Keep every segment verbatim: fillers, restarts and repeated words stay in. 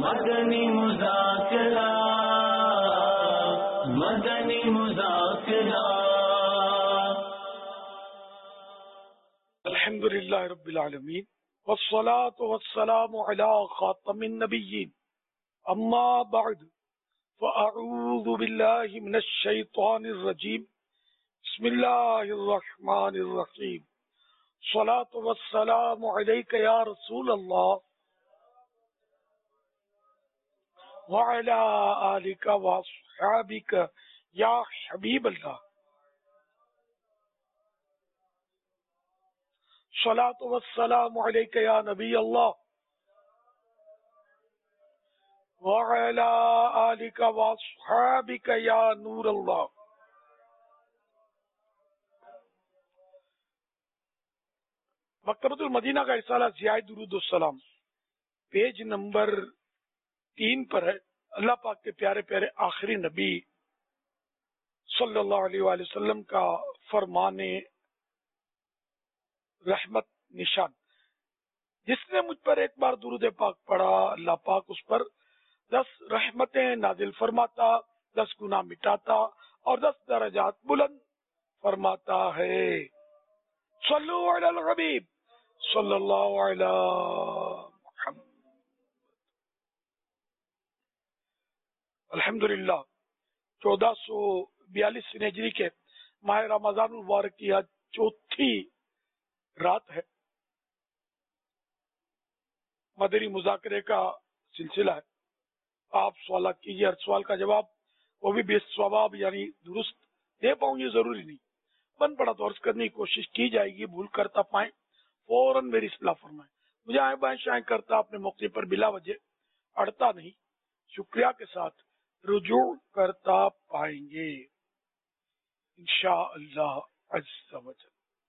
مدنی مذاکرہ مدنی مذاکرہ۔ الحمد للہ رب العالمین والصلاة والسلام علی خاتم النبیین، اما بعد فاعوذ باللہ من الشیطان الرجیم، بسم اللہ الرحمن الرحیم، الصلاة والسلام علیک یا رسول اللہ وعلی آلک واصحابک یا حبیب اللہ، الصلاة والسلام علیک یا نبی اللہ وعلی آلک واصحابک یا نور اللہ۔ مکتبۃ المدینہ کا رسالہ ضیاء درود السلام پیج نمبر تین پر ہے۔ اللہ پاک کے پیارے پیارے آخری نبی صلی اللہ علیہ وآلہ وسلم کا فرمان رحمت نشان، جس نے مجھ پر ایک بار درود پاک پڑھا، اللہ پاک اس پر دس رحمتیں نازل فرماتا، دس گناہ مٹاتا اور دس درجات بلند فرماتا ہے۔ صلو علی الحبیب صلی اللہ علیہ محمد۔ الحمدللہ چودہ سو بیالیس ہجری کے ماہ رمضان المبارک کی آج چوتھی رات ہے۔ مدنی مذاکرے کا سلسلہ ہے۔ آپ سوالات کیجیے، ہر سوال کا جواب وہ بھی بے ثواب یعنی درست دے پاؤں یہ ضروری نہیں، بن پڑا تو عرض کرنے کی کوشش کی جائے گی، بھول کرتا پائیں فوراً میری اصلاح فرمائیں، مجھے آئیں بائیں شائیں کرتا اپنے موقع پر بلا وجہ اڑتا نہیں، شکریہ کے ساتھ رجوع کرتا پائیں گے انشاءاللہ عز و جل۔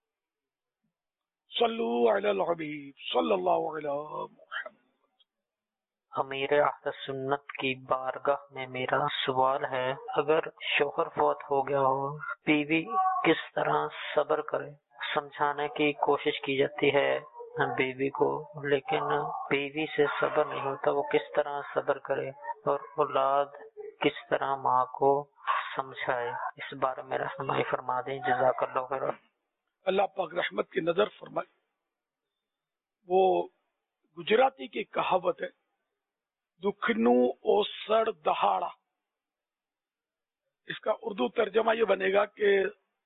صلو علی الحبیب صلی اللہ علیہ محمد۔ امیر اہل سنت کی بارگاہ میں میرا سوال ہے، اگر شوہر فوت ہو گیا ہو، بیوی کس طرح صبر کرے؟ سمجھانے کی کوشش کی جاتی ہے بیوی کو، لیکن بیوی سے صبر نہیں ہوتا، وہ کس طرح صبر کرے؟ اور اولاد کس طرح ماں کو سمجھائے؟ اس بارے میں رہنمائی فرما دیں، جزاک اللہ خیر۔ اللہ پاک رحمت کی نظر فرمائے۔ وہ گجراتی کی کہاوت ہے، دکھنو اوسڑ دہاڑا، اس کا اردو ترجمہ یہ بنے گا کہ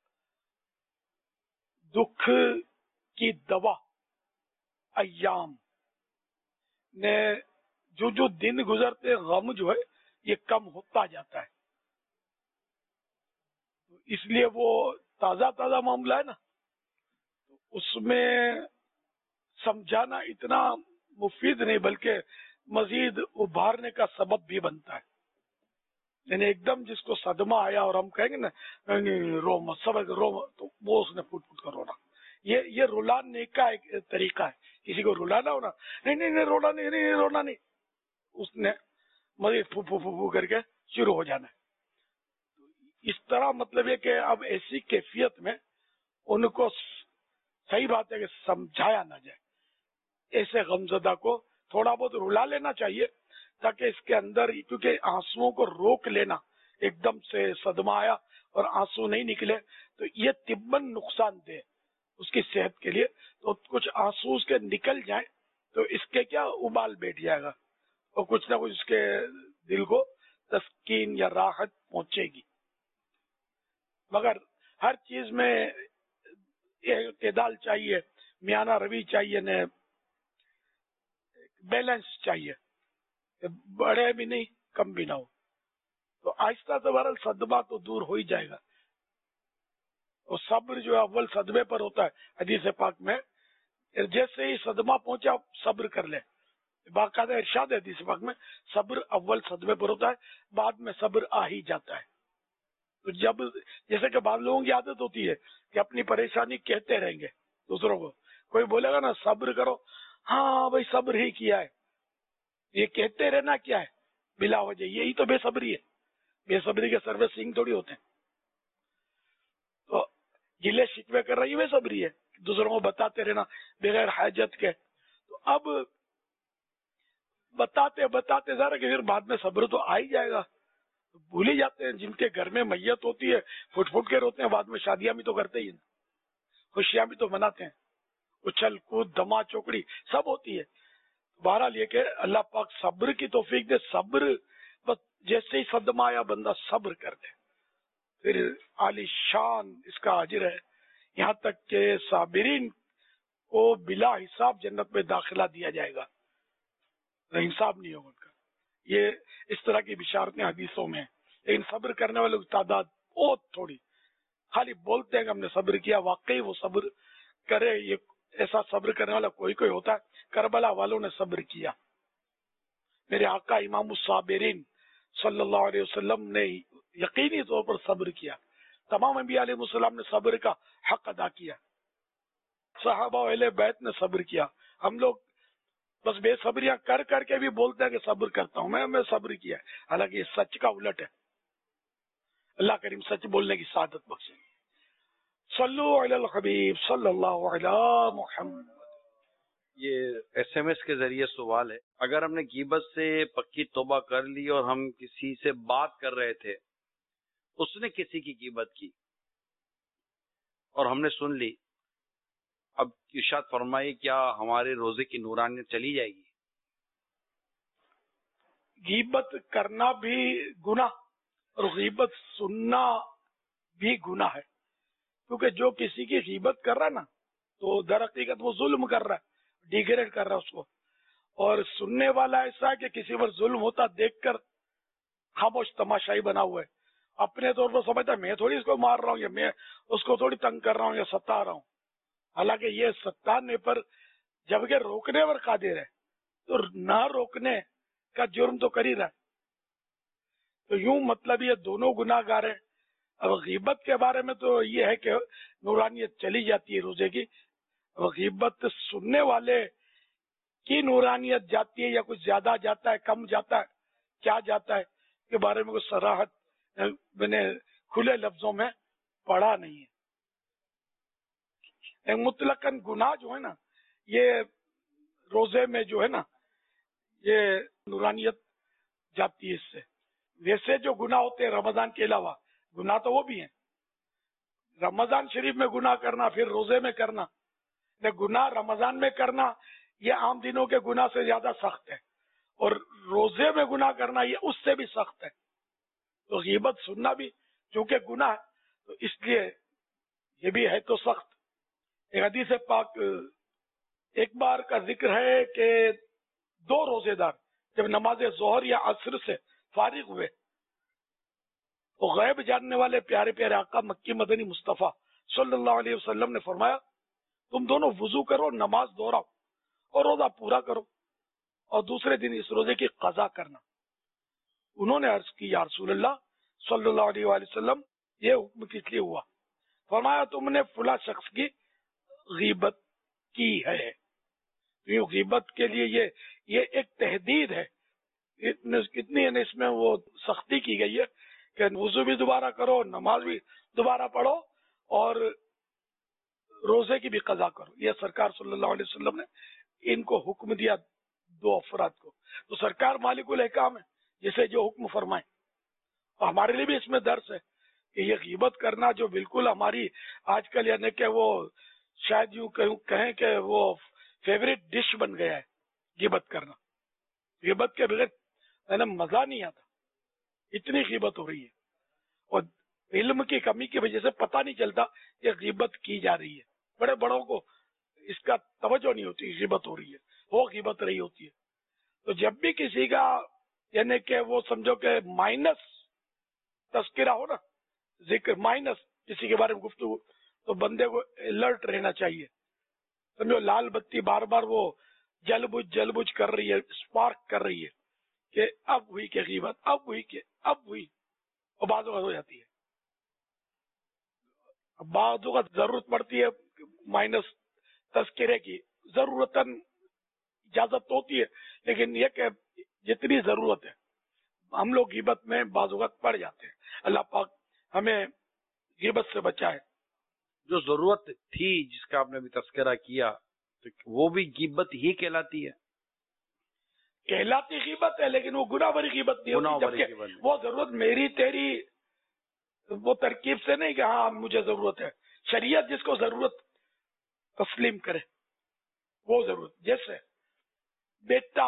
دکھ کی دوا ایام نے جو جو دن گزرتے غم جو ہے یہ کم ہوتا جاتا ہے، اس لیے وہ تازہ تازہ معاملہ ہے نا، اس میں سمجھانا اتنا مفید نہیں بلکہ مزید ابھارنے کا سبب بھی بنتا ہے۔ یعنی ایک دم جس کو صدمہ آیا اور ہم کہیں گے نا رو مت صبر رو مت، تو وہ اس نے پھوٹ پھوٹ کر رونا، یہ یہ رلانے کا ایک طریقہ ہے۔ کسی کو رلانا ہونا، نہیں نہیں نہیں رونا نہیں نہیں رونا نہیں، اس نے مزید پھو پھو پھو پھو کر کے شروع ہو جانا ہے۔ اس طرح مطلب یہ کہ اب ایسی کیفیت میں ان کو صحیح بات ہے کہ سمجھایا نہ جائے، ایسے غمزدہ کو تھوڑا بہت رلا لینا چاہیے تاکہ اس کے اندر، کیونکہ آنسوؤں کو روک لینا، ایک دم سے صدمہ آیا اور آنسو نہیں نکلے تو یہ طباً نقصان دہ اس کی صحت کے لیے، تو کچھ آنسو اس کے نکل جائیں تو اس کے کیا ابال بیٹھ جائے گا اور کچھ نہ کچھ اس کے دل کو تسکین یا راحت پہنچے گی۔ مگر ہر چیز میں اعتدال چاہیے، میانہ روی چاہیے، نے بیلنس چاہیے، بڑے بھی نہیں کم بھی نہ ہو، تو آہستہ سے بہرحال صدمہ تو دور ہو ہی جائے گا۔ اور صبر جو اول صدمے پر ہوتا ہے، حدیث پاک میں جیسے ہی صدمہ پہنچا صبر کر لے، باقاعدہ ارشاد ہے حدیث پاک میں، صبر اول صدمے پر ہوتا ہے، بعد میں صبر آ ہی جاتا ہے۔ تو جب جیسے کہ بعض لوگوں کی عادت ہوتی ہے کہ اپنی پریشانی کہتے رہیں گے دوسروں کو، کوئی بولے گا نا صبر کرو، ہاں بھائی صبر ہی کیا ہے، یہ کہتے رہنا کیا ہے بلا وجہ، یہی تو بے صبری ہے، بے صبری کے سروے سنگھ تھوڑی ہوتے ہیں۔ تو گلے شکوے کر رہی بے صبری ہے، دوسروں کو بتاتے رہنا بغیر حاجت کے۔ تو اب بتاتے بتاتے ذرا کہ پھر بعد میں صبر تو آ ہی جائے گا. بھول ہی جاتے ہیں. جن کے گھر میں میت ہوتی ہے پھٹ پھٹ کے روتے ہیں, بعد میں شادیاں بھی تو کرتے ہی ہیں, خوشیاں بھی تو مناتے ہیں, اچھل کود دما چوکڑی سب ہوتی ہے. بہرحال یہ کہ اللہ پاک صبر کی توفیق دے. صبر بس جیسے ہی صدمہ آیا بندہ صبر کر دے, پھر عالی شان اس کا اجر ہے. یہاں تک کہ صابرین کو بلا حساب جنت میں داخلہ دیا جائے گا, حساب نہیں ہوگا ان کا. یہ اس طرح کی بشارتیں حدیثوں میں ہیں. لیکن صبر کرنے والوں کی تعداد بہت تھوڑی. خالی بولتے ہیں کہ ہم نے صبر کیا, واقعی وہ صبر کرے, یہ ایسا صبر کرنے والا کوئی کوئی ہوتا ہے. کربلا والوں نے صبر کیا. میرے آقا امام الصابرین صلی اللہ علیہ وسلم نے یقینی طور پر صبر کیا. تمام انبیاء علیہ السلام نے صبر کا حق ادا کیا. صحابہ اہل بیت نے صبر کیا. ہم لوگ بس بے صبریاں کر کر کے بھی بولتے ہیں کہ صبر کرتا ہوں میں میں صبر کیا ہے, حالانکہ یہ سچ کا الٹ ہے. اللہ کریم سچ بولنے کی سعادت بخشے. صلو علی الحبیب صلی اللہ علی محمد. یہ ایس ایم ایس کے ذریعے سوال ہے, اگر ہم نے غیبت سے پکی توبہ کر لی اور ہم کسی سے بات کر رہے تھے, اس نے کسی کی غیبت کی اور ہم نے سن لی, اب ارشاد فرمائیے کیا ہمارے روزے کی نورانیت چلی جائے گی؟ غیبت کرنا بھی گناہ اور غیبت سننا بھی گناہ ہے, کیونکہ جو کسی کی غیبت کر رہا ہے نا تو در حقیقت وہ ظلم کر رہا ہے, ڈیگریڈ کر رہا ہے اس کو. اور سننے والا ایسا ہے کہ کسی پر ظلم ہوتا دیکھ کر خاموش تماشائی بنا ہوا ہے, اپنے طور پر سمجھتا ہے میں تھوڑی اس کو مار رہا ہوں یا میں اس کو تھوڑی تنگ کر رہا ہوں یا ستا رہا ہوں. حالانکہ یہ ستانے پر جبکہ روکنے پر قادر ہے, تو نہ روکنے کا جرم تو کر ہی رہا ہے. تو یوں مطلب یہ دونوں گناہ گار ہیں. اب غیبت کے بارے میں تو یہ ہے کہ نورانیت چلی جاتی ہے روزے کی. غیبت سننے والے کی نورانیت جاتی ہے یا کچھ زیادہ جاتا ہے, کم جاتا ہے, کیا جاتا ہے کے بارے میں کوئی صراحت میں نے کھلے لفظوں میں پڑھا نہیں ہے. مطلقاً گناہ جو ہے نا یہ روزے میں جو ہے نا یہ نورانیت جاتی ہے اس سے. ویسے جو گناہ ہوتے ہیں رمضان کے علاوہ گناہ تو وہ بھی ہیں. رمضان شریف میں گناہ کرنا پھر روزے میں کرنا, گناہ رمضان میں کرنا یہ عام دنوں کے گناہ سے زیادہ سخت ہے, اور روزے میں گناہ کرنا یہ اس سے بھی سخت ہے. تو غیبت سننا بھی چونکہ گناہ ہے تو اس لیے یہ بھی ہے تو سخت. ایک حدیث پاک ایک بار کا ذکر ہے کہ دو روزے دار جب نماز ظہر یا عصر سے فارغ ہوئے تو غیب جاننے والے پیارے پیارے آقا مکی مدنی مصطفیٰ صلی اللہ علیہ وسلم نے فرمایا تم دونوں وضو کرو, نماز دوہراؤ اور روزہ پورا کرو, اور دوسرے دن اس روزے کی قضا کرنا. انہوں نے عرض کی یا رسول اللہ صلی اللہ علیہ وآلہ وسلم یہ حکم کس لیے ہوا؟ فرمایا تم نے فلاں شخص کی غیبت کی ہے. غیبت کے لیے یہ یہ ایک تحدید ہے, کتنی اس میں وہ سختی کی گئی ہے کہ وضو بھی دوبارہ کرو, نماز بھی دوبارہ پڑھو اور روزے کی بھی قضا کرو. یہ سرکار صلی اللہ علیہ وسلم نے ان کو حکم دیا دو افراد کو. تو سرکار مالک الاحکام ہے, جسے جو حکم فرمائے. اور ہمارے لیے بھی اس میں درس ہے کہ یہ غیبت کرنا جو بالکل ہماری آج کل یعنی کہ وہ شاید یوں کہیں کہ وہ فیوریٹ ڈش بن گیا ہے غیبت کرنا. غیبت کے بغیر مزہ نہیں آتا, اتنی غیبت ہو رہی ہے, اور علم کی کمی کی وجہ سے پتہ نہیں چلتا کہ غیبت کی جا رہی ہے. بڑے بڑوں کو اس کا توجہ نہیں ہوتی, غیبت ہو رہی ہے, وہ غیبت رہی ہوتی ہے. تو جب بھی کسی کا یعنی کہ وہ سمجھو کہ مائنس تذکرہ ہو نا, ذکر مائنس کسی کے بارے میں گفتگو, تو بندے کو الرٹ رہنا چاہیے. سمجھو لال بتی بار بار وہ جل بج جل بج کر رہی ہے, اسپارک کر رہی ہے کہ اب ہوئی کہ غیبت, اب ہوئی کہ اب ہوئی, اور بعض اوقات ہو جاتی ہے. بعض اوقات ضرورت پڑتی ہے مائنس تذکرے کی, ضرورتاً اجازت ہوتی ہے, لیکن یہ کہ جتنی ضرورت ہے ہم لوگ غیبت میں بعض اوقات پڑ جاتے ہیں. اللہ پاک ہمیں غیبت سے بچائے. جو ضرورت تھی جس کا آپ نے بھی تذکرہ کیا تو وہ بھی غیبت ہی کہلاتی ہے. کہلاتی غیبت ہے لیکن وہ گناہ بری غیبت نہیں گناہ ہوتی، بری جبکہ غیبت نہیں۔ وہ ضرورت میری تیری وہ ترکیب سے نہیں کہ ہاں مجھے ضرورت ہے، شریعت جس کو ضرورت تسلیم کرے وہ ضرورت. جیسے بیٹا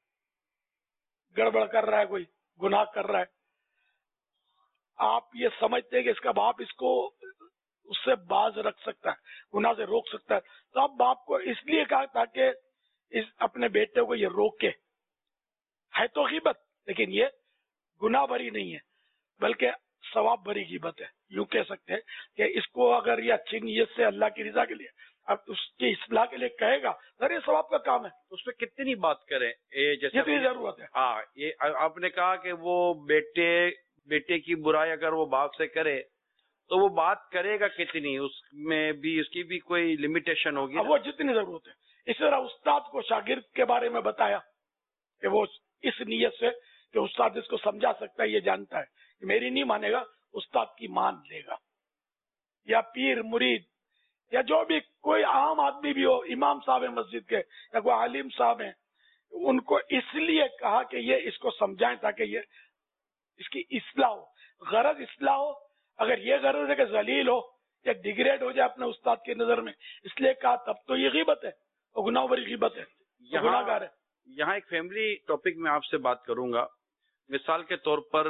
گڑبڑ کر رہا ہے، کوئی گناہ کر رہا ہے، آپ یہ سمجھتے ہیں کہ اس کا باپ اس کو اس سے باز رکھ سکتا ہے، گناہ سے روک سکتا ہے، تو اب باپ کو اس لیے کہا تاکہ اس اپنے بیٹے کو یہ روکے. ہے تو غیبت لیکن یہ گناہ بری نہیں ہے بلکہ ثواب بری غیبت ہے. یوں کہہ سکتے ہیں کہ اس کو اگر یہ اچھی نیت سے اللہ کی رضا کے لیے اب اس کی اصلاح کے لیے کہے گا سر یہ ثواب کا کام ہے، اس پہ کتنی بات کریں. یہ جیسے جتنی ضرورت ہے. ہاں، یہ آپ نے کہا کہ وہ بیٹے بیٹے کی برائی اگر وہ باپ سے کرے تو وہ بات کرے گا کتنی، اس میں بھی اس کی بھی کوئی لمیٹیشن ہوگی. وہ جتنی ضرورت ہے. اس طرح استاد کو شاگرد کے بارے میں بتایا کہ وہ اس نیت سے کہ استاد اس کو سمجھا سکتا ہے، یہ جانتا ہے کہ میری نہیں مانے گا استاد کی مان لے گا. یا پیر مرید یا جو بھی کوئی عام آدمی بھی ہو، امام صاحب ہیں مسجد کے یا کوئی عالم صاحب ہیں، ان کو اس لیے کہا کہ یہ اس کو سمجھائیں تاکہ یہ اس کی اصلاح ہو. غرض اصلاح ہو. اگر یہ غرض ہے کہ ذلیل ہو یا ڈیگریڈ ہو جائے اپنے استاد کی نظر میں، اس لیے کہا تب تو یہ غیبت ہے اور گناہ بری غیبت ہے، گناہ گار ہے. یہاں ایک فیملی ٹاپک میں آپ سے بات کروں گا. مثال کے طور پر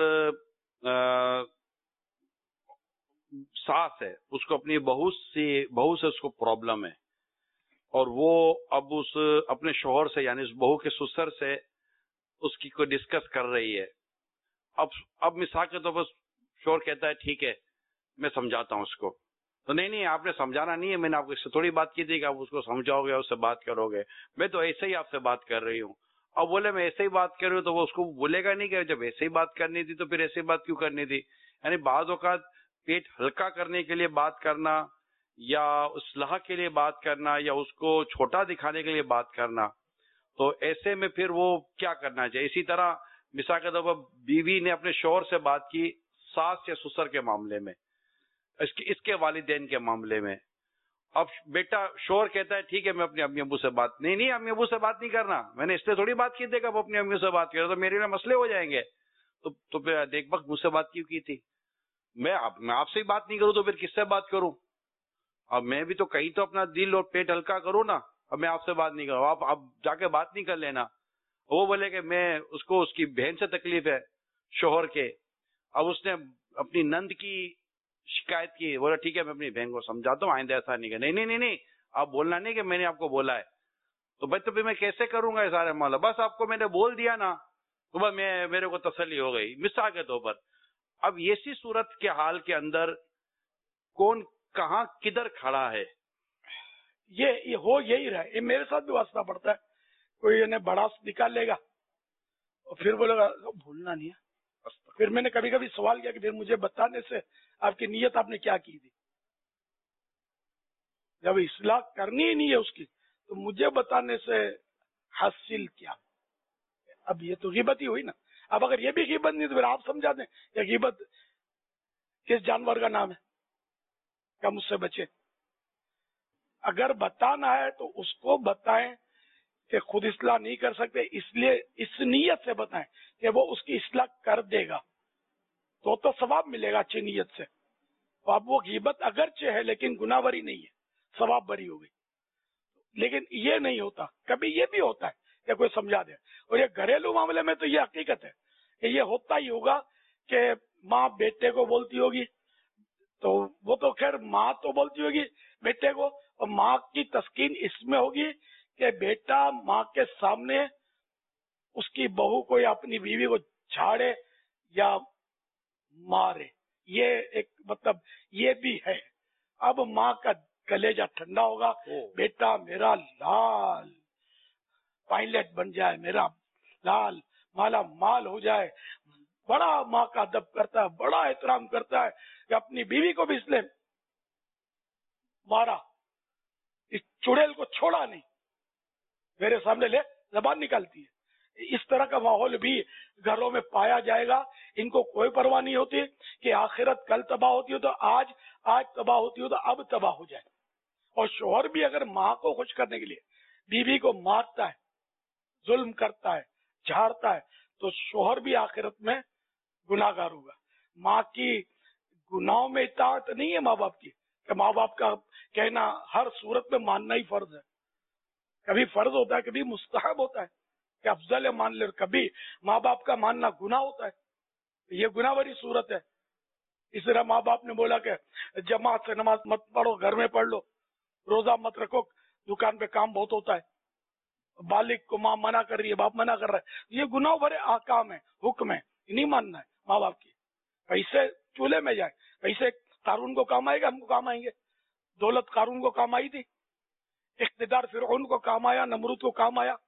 ساس ہے، اس کو اپنی بہو سے بہو سے اس کو پرابلم ہے اور وہ اب اس اپنے شوہر سے یعنی اس بہو کے سسر سے اس کی کوئی ڈسکس کر رہی ہے. اب اب مثال کے طور پر شوہر کہتا ہے ٹھیک ہے میں سمجھاتا ہوں اس کو. تو نہیں نہیں آپ نے سمجھانا نہیں ہے، میں نے آپ کو اس سے تھوڑی بات کی تھی کہ آپ اس کو سمجھاؤ گے اس سے بات کرو گے. میں تو ایسے ہی آپ سے بات کر رہی ہوں. اب بولے میں ایسے ہی بات کر رہی ہوں تو وہ اس کو بولے گا نہیں کہ جب ایسے ہی بات کرنی تھی تو پھر ایسے بات کیوں کرنی تھی. یعنی بعض اوقات پیٹ ہلکا کرنے کے لیے بات کرنا یا اصلاح کے لیے بات کرنا یا اس کو چھوٹا دکھانے کے لیے بات کرنا، تو ایسے میں پھر وہ کیا کرنا چاہیے. اسی طرح مثال کے طور پر بیوی نے اپنے شوہر سے بات کی ساس یا سسر کے معاملے میں، اس کے اس کے والدین کے معاملے میں. اب بیٹا شوہر کہتا ہے ٹھیک ہے میں اپنے امی ابو سے بات نہیں نہیں امی ابو سے بات نہیں کرنا، میں نے اس لیے تھوڑی بات کی تھی کہ اب اپنی امی سے بات کرے تو میرے لیے مسئلے ہو جائیں گے. تو تو پھر دیکھ بک مجھ سے بات کیوں کی تھی؟ میں آپ میں آپ سے ہی بات نہیں کروں تو پھر کس سے بات کروں؟ اب میں بھی تو کہیں تو اپنا دل اور پیٹ ہلکا کروں نا. اب میں آپ سے بات نہیں کروں، آپ اب جا کے بات نہیں کر لینا. وہ بولے کہ میں اس کو اس کی بہن سے تکلیف ہے شوہر کے، اب اس نے اپنی نند کی شکایت کی، بولا ٹھیک ہے میں اپنی بہن کو سمجھاتا ہوں آئندہ ایسا نہیں کہ نہیں نہیں نہیں آپ بولنا نہیں کہ میں نے آپ کو بولا ہے. تو بھائی تو پھر میں کیسے کروں گا یہ سارے معاملہ؟ بس آپ کو میں نے بول دیا نا تو بس میں میرے کو تسلی ہو گئی مثال کے طور پر. اب ایسی صورت کے حال کے اندر کون کہاں کدھر کھڑا ہے؟ یہ یہ ہو یہی رہا ہے. یہ میرے ساتھ بھی واسطہ پڑتا ہے. کوئی انہیں بڑا نکال لے گا اور پھر بولے گا بھولنا نہیں ہے. پھر میں نے کبھی کبھی سوال کیا کہ پھر مجھے بتانے سے آپ کی نیت آپ نے کیا کی تھی؟ جب اصلاح کرنی ہی نہیں ہے اس کی تو مجھے بتانے سے حاصل کیا؟ اب یہ تو غیبت ہی ہوئی نا. اب اگر یہ بھی غیبت نہیں تو پھر آپ سمجھا دیں کہ غیبت کس جانور کا نام ہے کیا مجھ سے بچے. اگر بتانا ہے تو اس کو بتائیں کہ خود اصلاح نہیں کر سکتے اس لیے اس نیت سے بتائیں کہ وہ اس کی اصلاح کر دے گا تو تو ثواب ملے گا اچھی نیت سے. اب وہ غیبت اگرچہ ہے لیکن گناہ بری نہیں ہے، ثواب بری ہو گئی. لیکن یہ نہیں ہوتا. کبھی یہ بھی ہوتا ہے کہ کوئی سمجھا دے. اور یہ گھریلو معاملے میں تو یہ حقیقت ہے کہ یہ ہوتا ہی ہوگا کہ ماں بیٹے کو بولتی ہوگی تو وہ تو خیر ماں تو بولتی ہوگی بیٹے کو، اور ماں کی تسکین اس میں ہوگی کہ بیٹا ماں کے سامنے اس کی بہو کو یا اپنی بیوی کو جھاڑے یا مارے. یہ ایک مطلب یہ بھی ہے. اب ماں کا کلیجہ ٹھنڈا ہوگا، بیٹا میرا لال پائلٹ بن جائے، میرا لال مالا مال ہو جائے. بڑا ماں کا ادب کرتا ہے، بڑا احترام کرتا ہے کہ اپنی بیوی کو بھی اس نے مارا، اس چڑیل کو چھوڑا نہیں، میرے سامنے لے زبان نکالتی ہے. اس طرح کا ماحول بھی گھروں میں پایا جائے گا. ان کو کوئی پرواہ نہیں ہوتی کہ آخرت کل تباہ ہوتی ہو تو آج آج تباہ ہوتی ہو تو اب تباہ ہو جائے. اور شوہر بھی اگر ماں کو خوش کرنے کے لیے بیوی کو مارتا ہے، ظلم کرتا ہے، جھاڑتا ہے تو شوہر بھی آخرت میں گناہگار ہوگا. ماں کی گناہوں میں اطاعت نہیں ہے ماں باپ کی کہ ماں باپ کا کہنا ہر صورت میں ماننا ہی فرض ہے. کبھی فرض ہوتا ہے, کبھی مستحب ہوتا ہے کہ افضل ہے مان لے, کبھی ماں باپ کا ماننا گناہ ہوتا ہے. یہ گناہ بری صورت ہے. اس طرح ماں باپ نے بولا کہ جماعت سے نماز مت پڑھو, گھر میں پڑھ لو, روزہ مت رکھو, دکان پہ کام بہت ہوتا ہے. بالغ کو ماں منع کر رہی ہے, باپ منع کر رہا ہے. یہ گناہ بھرے احکام ہے, حکم ہے, نہیں ماننا ہے ماں باپ کی. پیسے چولہے میں جائیں, پیسے قارون کو کام آئے گا, ہم کو کام آئیں گے. دولت قارون کو کام آئی تھی, اقتدار فرعون کو کام آیا, نمرود کو کام آیا,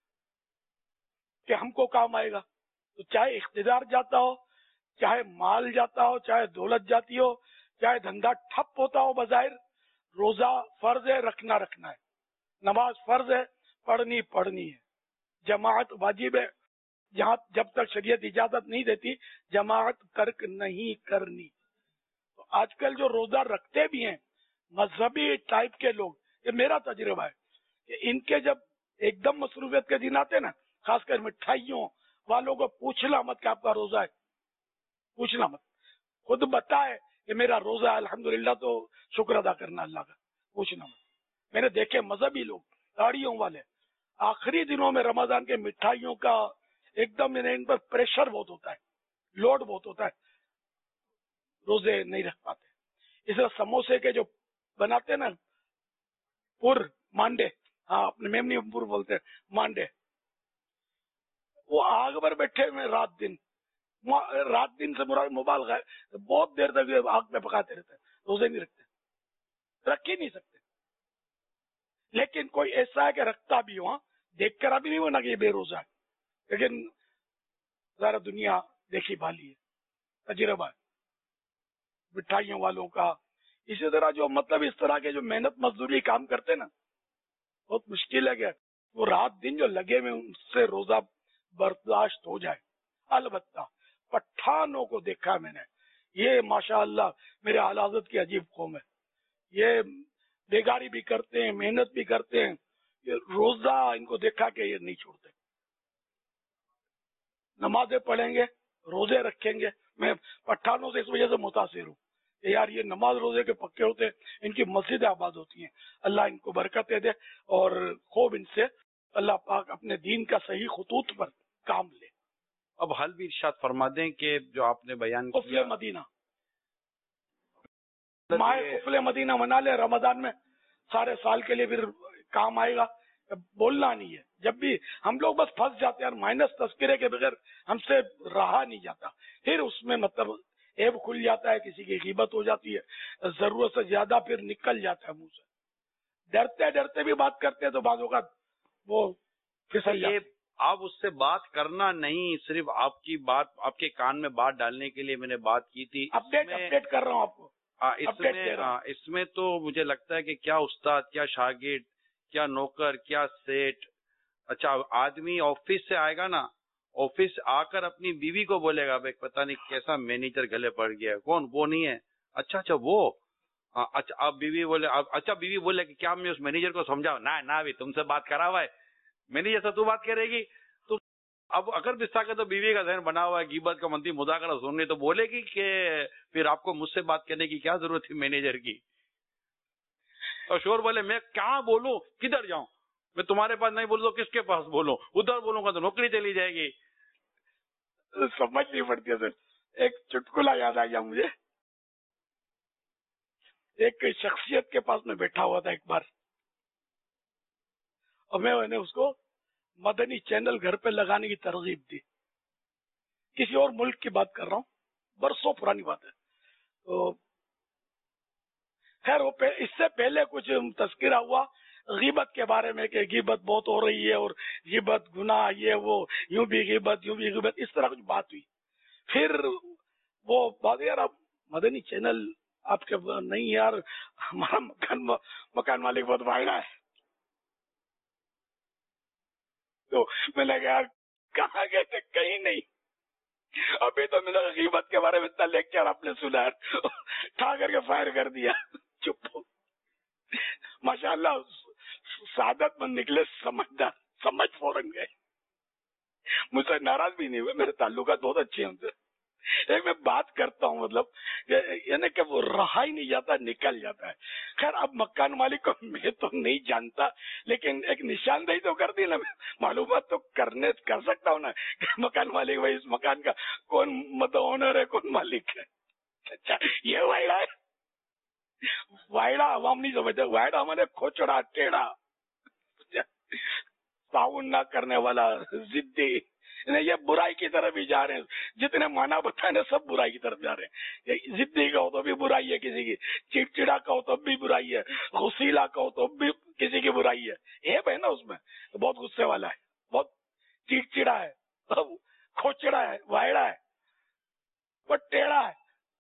کہ ہم کو کام آئے گا. تو چاہے اقتدار جاتا ہو, چاہے مال جاتا ہو, چاہے دولت جاتی ہو, چاہے دھندا ٹھپ ہوتا ہو, بظاہر روزہ فرض ہے, رکھنا رکھنا ہے. نماز فرض ہے, پڑھنی پڑھنی ہے. جماعت واجب ہے, جہاں جب تک شریعت اجازت نہیں دیتی جماعت ترک نہیں کرنی. تو آج کل جو روزہ رکھتے بھی ہیں مذہبی ٹائپ کے لوگ, یہ میرا تجربہ ہے کہ ان کے جب ایک دم مصروفیت کے دن آتے نا, خاص کر مٹھائیوں والوں کو پوچھنا مت کہ آپ کا روزہ ہے, پوچھنا مت. خود بتائے کہ میرا روزہ ہے الحمدللہ تو شکر ادا کرنا اللہ کا, پوچھنا مت. میں نے دیکھے مذہبی لوگ داڑھیوں والے آخری دنوں میں رمضان کے مٹھائیوں کا ایک دم ان پر پریشر بہت ہوتا ہے, لوڈ بہت ہوتا ہے, روزے نہیں رکھ پاتے. اس طرح سموسے کے جو بناتے ہیں نا پور مانڈے, ہاں اپنے میمنی پور بولتے ہیں مانڈے, وہ آگ پر بیٹھے ہوئے رات دن, رات دن سے مراد مبالغہ ہے, بہت دیر تک آگ پہ پکاتے رہتے ہیں, روزے نہیں رکھتے, رکھ ہی نہیں سکتے. لیکن کوئی ایسا ہے کہ رکھتا بھی ہو, دیکھ کر ابھی نہیں ہونا کہ یہ بے روزہ ہے, لیکن ذرا دنیا دیکھی بھالی ہے, تجربہ ہے مٹھائیوں والوں کا. اسی طرح جو مطلب اس طرح کے جو محنت مزدوری کام کرتے نا, بہت مشکل ہے کہ وہ رات دن جو لگے ہوئے ان سے روزہ برداشت ہو جائے. البتہ پٹھانوں کو دیکھا میں نے, یہ ماشاء اللہ میرے اعلی حضرت کی عجیب قوم ہے. یہ بیگاری بھی کرتے ہیں, محنت بھی کرتے ہیں, یہ روزہ ان کو دیکھا کہ یہ نہیں چھوڑتے. نمازیں پڑھیں گے, روزے رکھیں گے. میں پٹھانوں سے اس وجہ سے متاثر ہوں کہ یار یہ نماز روزے کے پکے ہوتے ہیں, ان کی مسجدیں آباد ہوتی ہیں. اللہ ان کو برکتیں دے اور خوب ان سے اللہ پاک اپنے دین کا صحیح خطوط پر کام لے. اب حل بھی ارشاد فرما دیں کہ جو آپ نے بیان کیا قفل مدینہ, ماہ قفل مدینہ منا لے رمضان میں, سارے سال کے لیے پھر کام آئے گا. بولنا نہیں ہے, جب بھی ہم لوگ بس پھنس جاتے ہیں مائنس تذکرے کے بغیر ہم سے رہا نہیں جاتا. پھر اس میں مطلب عیب کھل جاتا ہے, کسی کی غیبت ہو جاتی ہے, ضرورت سے زیادہ پھر نکل جاتا ہے منہ سے. ڈرتے ڈرتے بھی بات کرتے ہیں تو بعض اوقات وہ پھسل جاتے ہیں. آپ اس سے بات کرنا نہیں, صرف آپ کی بات, آپ کے کان میں بات ڈالنے کے لیے میں نے بات کی تھی. اپڈیٹ اپڈیٹ کر رہا ہوں آپ کو. اس میں اس میں تو مجھے لگتا ہے کہ کیا استاد, کیا شاگرد, کیا نوکر, کیا سیٹ. اچھا آدمی آفس سے آئے گا نا, آفس آ کر اپنی بیوی کو بولے گا بھائی پتہ نہیں کیسا مینیجر گلے پڑ گیا, کون, وہ نہیں ہے. اچھا اچھا وہ اچھا اب بیوی بولے, اچھا بیوی بولے کہ کیا میں اس مینیجر کو سمجھاؤں, نہ نہ بھی تم سے بات کرا ہوا ہے, مینیجر سے تو بات کرے گی. تو اب اگر بستا کے تو بیوی کا ذہن بنا ہوا ہے غیبت کا منطقی مذاکرہ سننے, تو بولے گی کہ پھر آپ کو مجھ سے بات کرنے کی کیا ضرورت تھی مینیجر کی. اور شور بولے میں کہاں بولوں, کدھر جاؤں, میں تمہارے پاس نہیں بولوں تو کس کے پاس بولوں, ادھر بولوں گا تو نوکری چلی جائے گی. سمجھ نہیں پڑتی ہے سر. ایک چٹکلا یاد آ گیا مجھے. ایک شخصیت کے پاس میں بیٹھا ہوا تھا ایک بار, اور میں نے اس کو مدنی چینل گھر پہ لگانے کی ترغیب دی. کسی اور ملک کی بات کر رہا ہوں, برسوں پرانی بات ہے. تو خیر وہ اس سے پہلے کچھ تذکرہ ہوا غیبت کے بارے میں کہ غیبت بہت ہو رہی ہے اور غیبت گناہ, یہ وہ, یوں بھی غیبت یوں بھی غیبت, اس طرح کچھ بات ہوئی. پھر وہ بات, یار آپ مدنی چینل آپ کے نہیں یار, ہمارا مکان مکان مالک بہت مہنگا ہے. تو میں نے کہا یار کہاں گئے تھے, کہیں نہیں, ابھی تو میں نے غیبت کے بارے میں اتنا لیکچر آپ نے سنا, ٹھا کر کے فائر کر دیا. چپ ہو. ماشاء اللہ سعادت مند نکلے, سمجھدار, سمجھ فوراً گئے. مجھ سے ناراض بھی نہیں ہوئے, میرے تعلقات بہت اچھے ہیں ان سے. ایک میں بات کرتا ہوں مطلب یعنی کہ وہ رہا ہی نہیں جاتا, نکل جاتا ہے. خیر اب مکان مالک کو میں تو نہیں جانتا, لیکن ایک نشاندہی تو کر دی نا, معلومات تو کرنے کر سکتا ہوں نا کہ مکان مالک بھائی اس مکان کا کون مطلب اونر ہے, کون مالک ہے. اچھا یہ وائڑا ہے, وائڑا عوام نہیں سمجھتے, وائڑا ہمارے کھوچڑا ٹیڑھا تعاون نہ کرنے والا ضدی, یہ برائی کی طرف ہی جا رہے ہیں. جتنے مانا بتانے سب برائی کی طرف جا رہے ہیں. ضدی کہو تو بھی برائی ہے کسی کی, چڑچڑا کہو تو بھی برائی ہے, غصیلا کہو تو بھی کسی کی برائی ہے. ایب ہے نا اس میں, بہت غصے والا ہے, بہت چڑچڑا ہے, کھوچڑا ہے, وائڑا ہے, بہت ٹیڑھا ہے,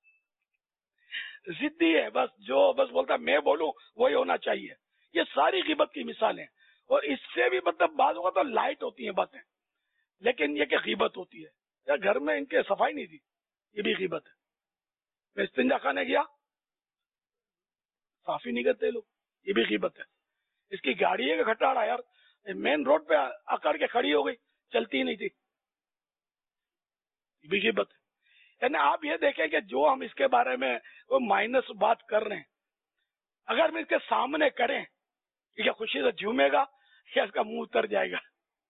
ضدی ہے. بس جو بس بولتا میں بولوں وہی ہونا چاہیے. یہ ساری غیبت کی مثالیں, اور اس سے بھی مطلب بعض اوقات تو لائٹ ہوتی ہیں باتیں, لیکن یہ کہ غیبت ہوتی ہے. یا گھر میں ان کے صفائی نہیں تھی, یہ بھی غیبت ہے. میں استنجا خانے گیا, صافی نہیں کرتے لوگ, یہ بھی غیبت ہے. اس کی گاڑی ہے کہ کھٹاڑا یار مین روڈ پہ آ کر کے کھڑی ہو گئی, چلتی ہی نہیں تھی, یہ بھی غیبت ہے. یعنی آپ یہ دیکھیں کہ جو ہم اس کے بارے میں وہ مائنس بات کر رہے ہیں, اگر ہم اس کے سامنے کریں کیا خوشی سے جھومے گا یا اس کا منہ اتر جائے گا؟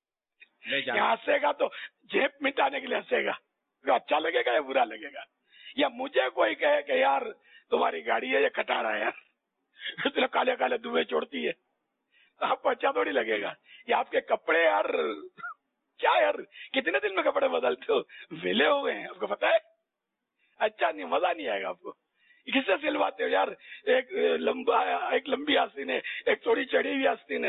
ہنسے گا تو جیب مٹانے کے لیے ہنسے گا, اچھا لگے گا یا برا لگے گا؟ یا مجھے کوئی کہے کہ یار تمہاری گاڑی ہے یہ کٹا رہا ہے یار, اتنے کالے کالے دھوئے چھوڑتی ہے, آپ کو اچھا تھوڑی لگے گا. یا آپ کے کپڑے یار کیا یار کتنے دن میں کپڑے بدلتے ہو, ویلے ہو گئے ہیں, آپ کو پتا ہے, اچھا نہیں, مزہ نہیں آئے گا آپ کو. کس سے سلواتے ہو یار, ایک لمبا ایک لمبی آستین ہے, ایک تھوڑی چڑھی ہوئی آستین ہے.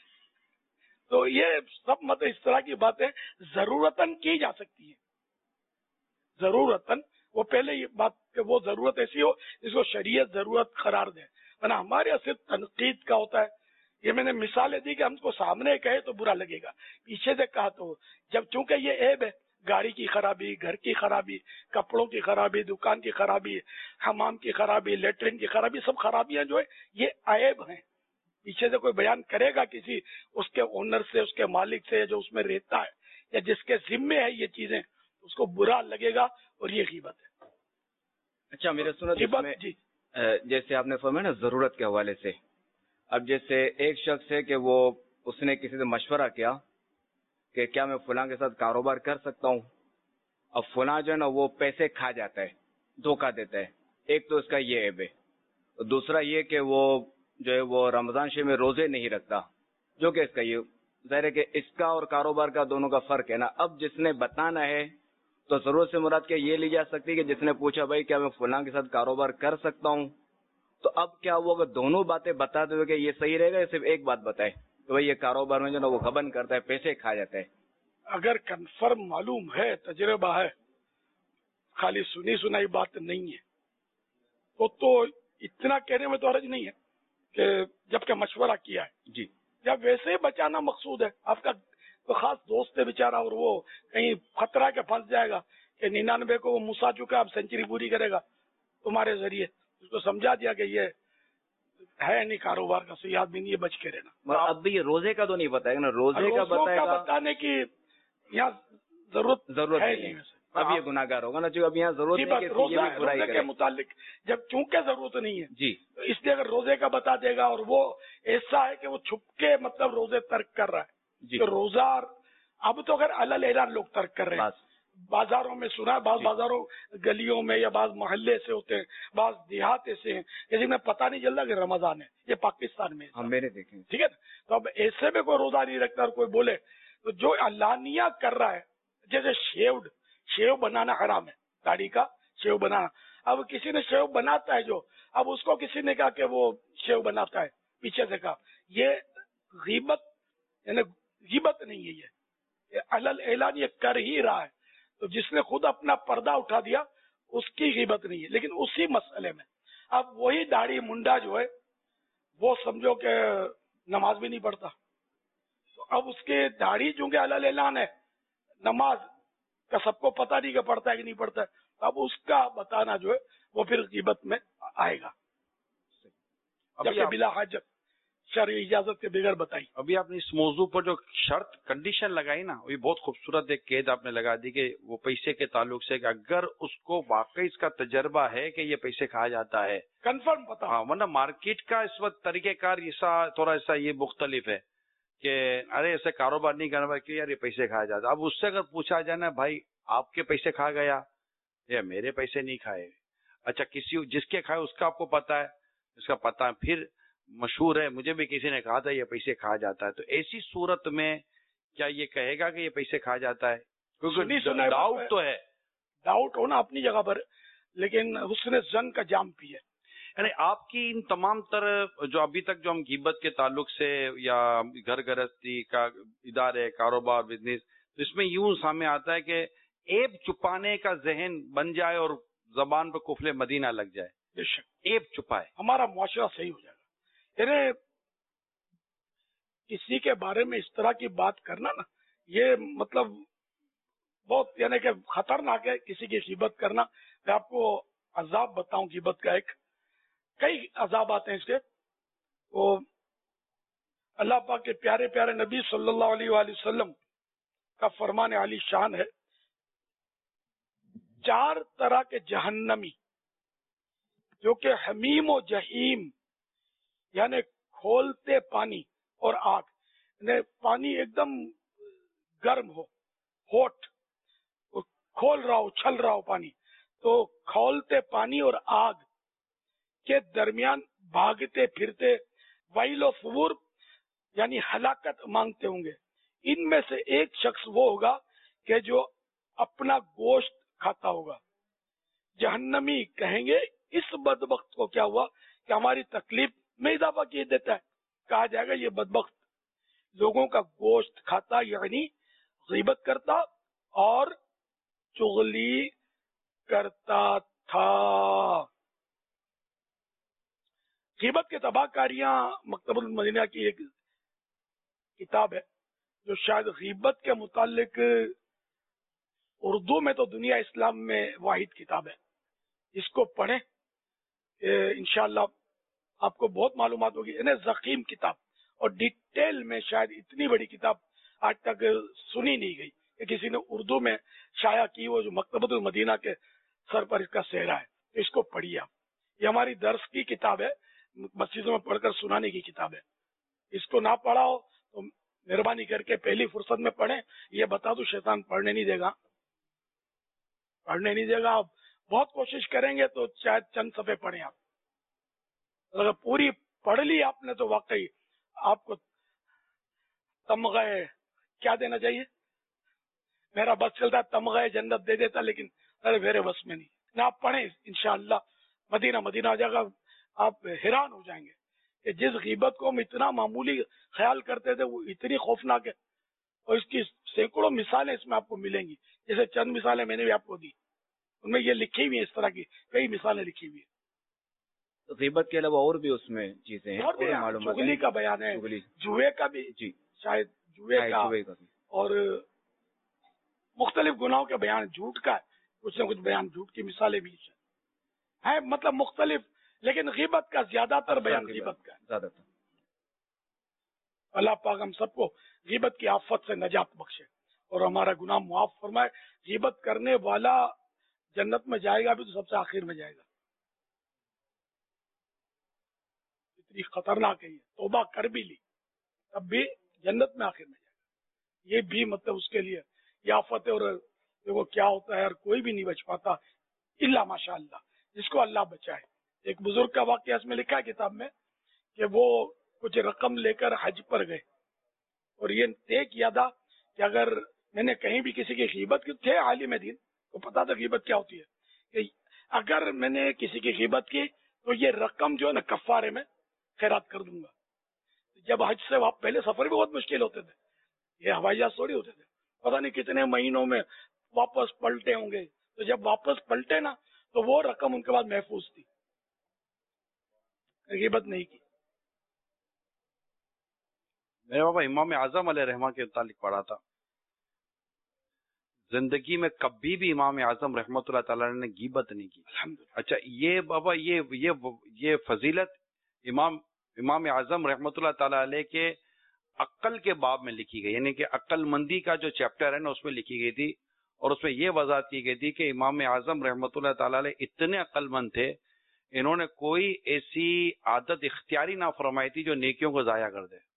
تو یہ سب مطلب اس طرح کی باتیں ضرورتاً کی جا سکتی ہیں, ضرورتاً. وہ پہلے یہ بات کہ وہ ضرورت ایسی ہو جس کو شریعت ضرورت قرار دے, ورنہ ہمارے یہاں صرف تنقید کا ہوتا ہے. یہ میں نے مثالیں دی کہ ہم کو سامنے کہے تو برا لگے گا, پیچھے سے کہا تو جب چونکہ یہ عیب ہے, گاڑی کی خرابی, گھر کی خرابی, کپڑوں کی خرابی, دکان کی خرابی, حمام کی خرابی, لیٹرین کی خرابی, سب خرابیاں جو ہے یہ عیب ہیں. پیچھے سے کوئی بیان کرے گا کسی اس کے اونر سے, اس کے مالک سے, جو اس میں رہتا ہے یا جس کے ذمے ہے یہ چیزیں, اس کو برا لگے گا, اور یہ غیبت ہے. اچھا میرے سنت جی جیسے آپ نے فرمایا نا ضرورت کے حوالے سے, اب جیسے ایک شخص ہے کہ وہ اس نے کسی سے مشورہ کیا کہ کیا میں فلاں کے ساتھ کاروبار کر سکتا ہوں, اب فلاں جو ہے نا وہ پیسے کھا جاتا ہے, دھوکہ دیتا ہے. ایک تو اس کا یہ عیب ہے, دوسرا یہ کہ وہ جو ہے وہ رمضان شریف میں روزے نہیں رکھتا, جو کہ اس کا یہ ظاہر ہے کہ اس کا اور کاروبار کا دونوں کا فرق ہے نا. اب جس نے بتانا ہے تو ضرورت سے مراد کیا یہ لی جا سکتی ہے کہ جس نے پوچھا بھائی کیا میں فلاں کے ساتھ کاروبار کر سکتا ہوں, تو اب کیا وہ اگر دونوں باتیں بتاتے ہوئے کہ یہ صحیح رہے گا یا صرف ایک بات بتائے کہ بھائی یہ کاروبار میں جو نا وہ غبن کرتا ہے, پیسے کھا جاتا ہے؟ اگر کنفرم معلوم ہے, تجربہ ہے, خالی سنی سنائی بات نہیں ہے, تو تو اتنا کہنے میں تو حرج نہیں ہے کہ جب کہ مشورہ کیا ہے. جی, یا ویسے ہی بچانا مقصود ہے, آپ کا خاص دوست ہے بیچارہ اور وہ کہیں خطرہ کے پھنس جائے گا کہ ننانوے کو وہ مسا چکا, اب سینچری پوری کرے گا تمہارے ذریعے, اس کو سمجھا دیا کہ یہ ہے نہیں کاروبار کا صحیح آدمی نہیں, یہ بچ کے رہنا. اب بھی یہ روزے کا تو نہیں بتائے گا نا, روزے کا بتائے گا, بتانے کی یہاں ضرورت ضرورت ہے نہیں. اب یہ گناہ گار ہوگا نا, جو اب یہاں ضرورت نہیں کہ یہ بھی برائی کرے. کے متعلق جب چونکہ ضرورت نہیں ہے جی, اس لیے اگر روزے کا بتا دے گا, اور وہ ایسا ہے کہ وہ چھپ کے مطلب روزے ترک کر رہا ہے جی, کہ روزہ اب تو اگر الل اعلان لوگ ترک کر رہے ہیں. بازاروں میں سنا ہے, بعض بازاروں گلیوں میں یا بعض محلے سے ہوتے ہیں, بعض دیہات ایسے ہیں جیسے میں پتہ نہیں چلتا کہ رمضان ہے. یہ پاکستان میں ہم میں نے دیکھے, ٹھیک ہے نا. تو اب ایسے میں کوئی روزہ نہیں رکھتا اور کوئی بولے تو جو علانیہ کر رہا ہے, جیسے شیوڈ شیو بنانا حرام ہے, داڑھی کا شیو بنانا. اب کسی نے شیو بناتا ہے جو, اب اس کو کسی نے کہا کہ وہ شیو بناتا ہے, پیچھے سے کہا, یہ غیبت یعنی غیبت نہیں ہے, یہ علل اعلان یہ کر ہی رہا ہے. تو جس نے خود اپنا پردہ اٹھا دیا اس کی غیبت نہیں ہے. لیکن اسی مسئلے میں اب وہی داڑھی منڈا جو ہے وہ سمجھو کہ نماز بھی نہیں پڑھتا, تو اب اس کے داڑھی چونکہ علل اعلان ہے, نماز کا سب کو پتہ نہیں کہ پڑھتا ہے کہ نہیں پڑھتا ہے, اب اس کا بتانا جو ہے وہ پھر غیبت میں آئے گا. جبکہ بلا حاجت شرعی اجازت کے بغیر بتائی. ابھی آپ نے اس موضوع پر جو شرط کنڈیشن لگائی نا، وہ بہت خوبصورت ایک قید آپ نے لگا دی کہ وہ پیسے کے تعلق سے کہ اگر اس کو واقعی اس کا تجربہ ہے کہ یہ پیسے کھایا جاتا ہے، کنفرم پتا. ہاں، ورنہ مارکیٹ کا اس وقت طریقہ کار ایسا تھوڑا سا یہ مختلف ہے کہ ارے ایسے کاروبار نہیں کرنا کہ یار یہ پیسے کھایا جاتا. اب اس سے اگر پوچھا جائے نا بھائی آپ کے پیسے کھا گیا یا میرے پیسے نہیں کھائے، اچھا کسی جس کے کھائے اس کا آپ کو پتا ہے، اس کا پتا ہے، پھر مشہور ہے مجھے بھی کسی نے کہا تھا یہ پیسے کھا جاتا ہے، تو ایسی صورت میں کیا یہ کہے گا کہ یہ پیسے کھا جاتا ہے؟ کیونکہ ڈاؤٹ تو ہے. ڈاؤٹ ہونا اپنی جگہ پر، لیکن حسن ظن کا جام پی ہے. یعنی آپ کی ان تمام تر جو ابھی تک جو ہم غیبت کے تعلق سے یا گھر گرہستی کا ادارے کاروبار بزنس، تو اس میں یوں سامنے آتا ہے کہ ایب چھپانے کا ذہن بن جائے اور زبان پہ قفل مدینہ لگ جائے. بے شک ایب چھپائے ہمارا معاشرہ صحیح ہو جائے گا. یعنی کسی کے بارے میں اس طرح کی بات کرنا نا، یہ مطلب بہت یعنی کہ خطرناک ہے. کسی کی غیبت کرنا، میں آپ کو عذاب بتاؤں غیبت کا، ایک کئی عذاب آتے ہیں اس کے. وہ اللہ پاک کے پیارے پیارے نبی صلی اللہ علیہ وآلہ وسلم کا فرمان عالی شان ہے، چار طرح کے جہنمی جو کہ حمیم و جہیم یعنی کھولتے پانی اور آگ، یعنی پانی ایک دم گرم ہو، ہوٹ کھول رہا ہو، چھل رہا ہو پانی، تو کھولتے پانی اور آگ کے درمیان بھاگتے پھرتے ویل و ثبور یعنی ہلاکت مانگتے ہوں گے. ان میں سے ایک شخص وہ ہوگا کہ جو اپنا گوشت کھاتا ہوگا. جہنمی کہیں گے اس بدبخت کو کیا ہوا کہ ہماری تکلیف میں اضافہ کیے دیتا ہے. کہا جائے گا یہ بدبخت لوگوں کا گوشت کھاتا یعنی غیبت کرتا اور چغلی کرتا تھا. غیبت کے تباہ کاریاں مکتب المدینہ کی ایک کتاب ہے جو شاید غیبت کے متعلق اردو میں تو دنیا اسلام میں واحد کتاب ہے. اس کو پڑھیں انشاءاللہ آپ کو بہت معلومات ہوگی. انہیں ضخیم کتاب اور ڈیٹیل میں شاید اتنی بڑی کتاب آج تک سنی نہیں گئی کہ کسی نے اردو میں شائع کی. وہ جو مکتبۃ المدینہ کے سر پر اس کا سہرا ہے، اس کو پڑھیے آپ. یہ ہماری درس کی کتاب ہے، مسجدوں میں پڑھ کر سنانے کی کتاب ہے. اس کو نہ پڑھا ہو تو مہربانی کر کے پہلی فرصت میں پڑھیں. یہ بتا دو شیطان پڑھنے نہیں دے گا، پڑھنے نہیں دے گا. آپ بہت کوشش کریں گے تو شاید چند صفحے پڑھیں. آپ اگر پوری پڑھ لی آپ نے تو واقعی آپ کو تمغہ کیا دینا چاہیے؟ میرا بس چلتا تمغہ جنت دے دیتا، لیکن ارے میرے بس میں نہیں. نہ آپ پڑھیں انشاءاللہ مدینہ مدینہ ہو جائے گا. آپ حیران ہو جائیں گے کہ جس غیبت کو ہم اتنا معمولی خیال کرتے تھے وہ اتنی خوفناک ہے. اور اس کی سینکڑوں مثالیں اس میں آپ کو ملیں گی. جیسے چند مثالیں میں نے بھی آپ کو دی، ان میں یہ لکھی ہوئی ہیں، اس طرح کی کئی مثالیں لکھی ہوئی ہیں. غیبت کے علاوہ اور بھی اس میں چیزیں ہیں، اور بھی چغلی کا بیان ہے، جوئے کا بھی، جی شاید جوئے کا اور مختلف گناہوں کے بیان، جھوٹ کا کچھ نہ کچھ بیان، جھوٹ کی مثالیں بھی ہیں، مطلب مختلف. لیکن غیبت کا زیادہ تر بیان غیبت کا زیادہ تر. اللہ پاک ہم سب کو غیبت کی آفت سے نجات بخشے اور ہمارا گناہ معاف فرمائے. غیبت کرنے والا جنت میں جائے گا بھی تو سب سے آخر میں جائے گا. اتنی خطرناک ہے یہ. توبہ کر بھی لی تب بھی جنت میں آخر میں جائے گا. یہ بھی مطلب اس کے لیے یہ آفت ہے. اور دیکھو کیا ہوتا ہے، اور کوئی بھی نہیں بچ پاتا الا ماشاء اللہ، جس کو اللہ بچائے. ایک بزرگ کا واقعہ اس میں لکھا ہے کتاب میں کہ وہ کچھ رقم لے کر حج پر گئے اور یہ طے کیا تھا کہ اگر میں نے کہیں بھی کسی کی غیبت کی، تھے عالم دین کو پتا تھا غیبت کیا ہوتی ہے، کہ اگر میں نے کسی کی غیبت کی تو یہ رقم جو ہے نا کفارے میں خیرات کر دوں گا. جب حج سے واپس، پہلے سفر بھی بہت مشکل ہوتے تھے، یہ ہوائی جہاز تھوڑی ہوتے تھے، پتہ نہیں کتنے مہینوں میں واپس پلٹے ہوں گے. تو جب واپس پلٹے نا تو وہ رقم ان کے بعد محفوظ تھی، غیبت نہیں کی. میرے بابا امام اعظم علیہ رحمہ کے متعلق پڑھا تھا، زندگی میں کبھی بھی امام اعظم رحمۃ اللہ تعالی نے غیبت نہیں کی. اچھا یہ بابا یہ یہ یہ فضیلت امام امام اعظم رحمۃ اللہ تعالی علیہ کے عقل کے باب میں لکھی گئی، یعنی کہ عقل مندی کا جو چیپٹر ہے نا اس میں لکھی گئی تھی، اور اس میں یہ وضاحت کی گئی تھی کہ امام اعظم رحمۃ اللہ تعالی علیہ اتنے عقل مند تھے، انہوں نے کوئی ایسی عادت اختیاری نہ فرمائی تھی جو نیکیوں کو ضائع کر دے۔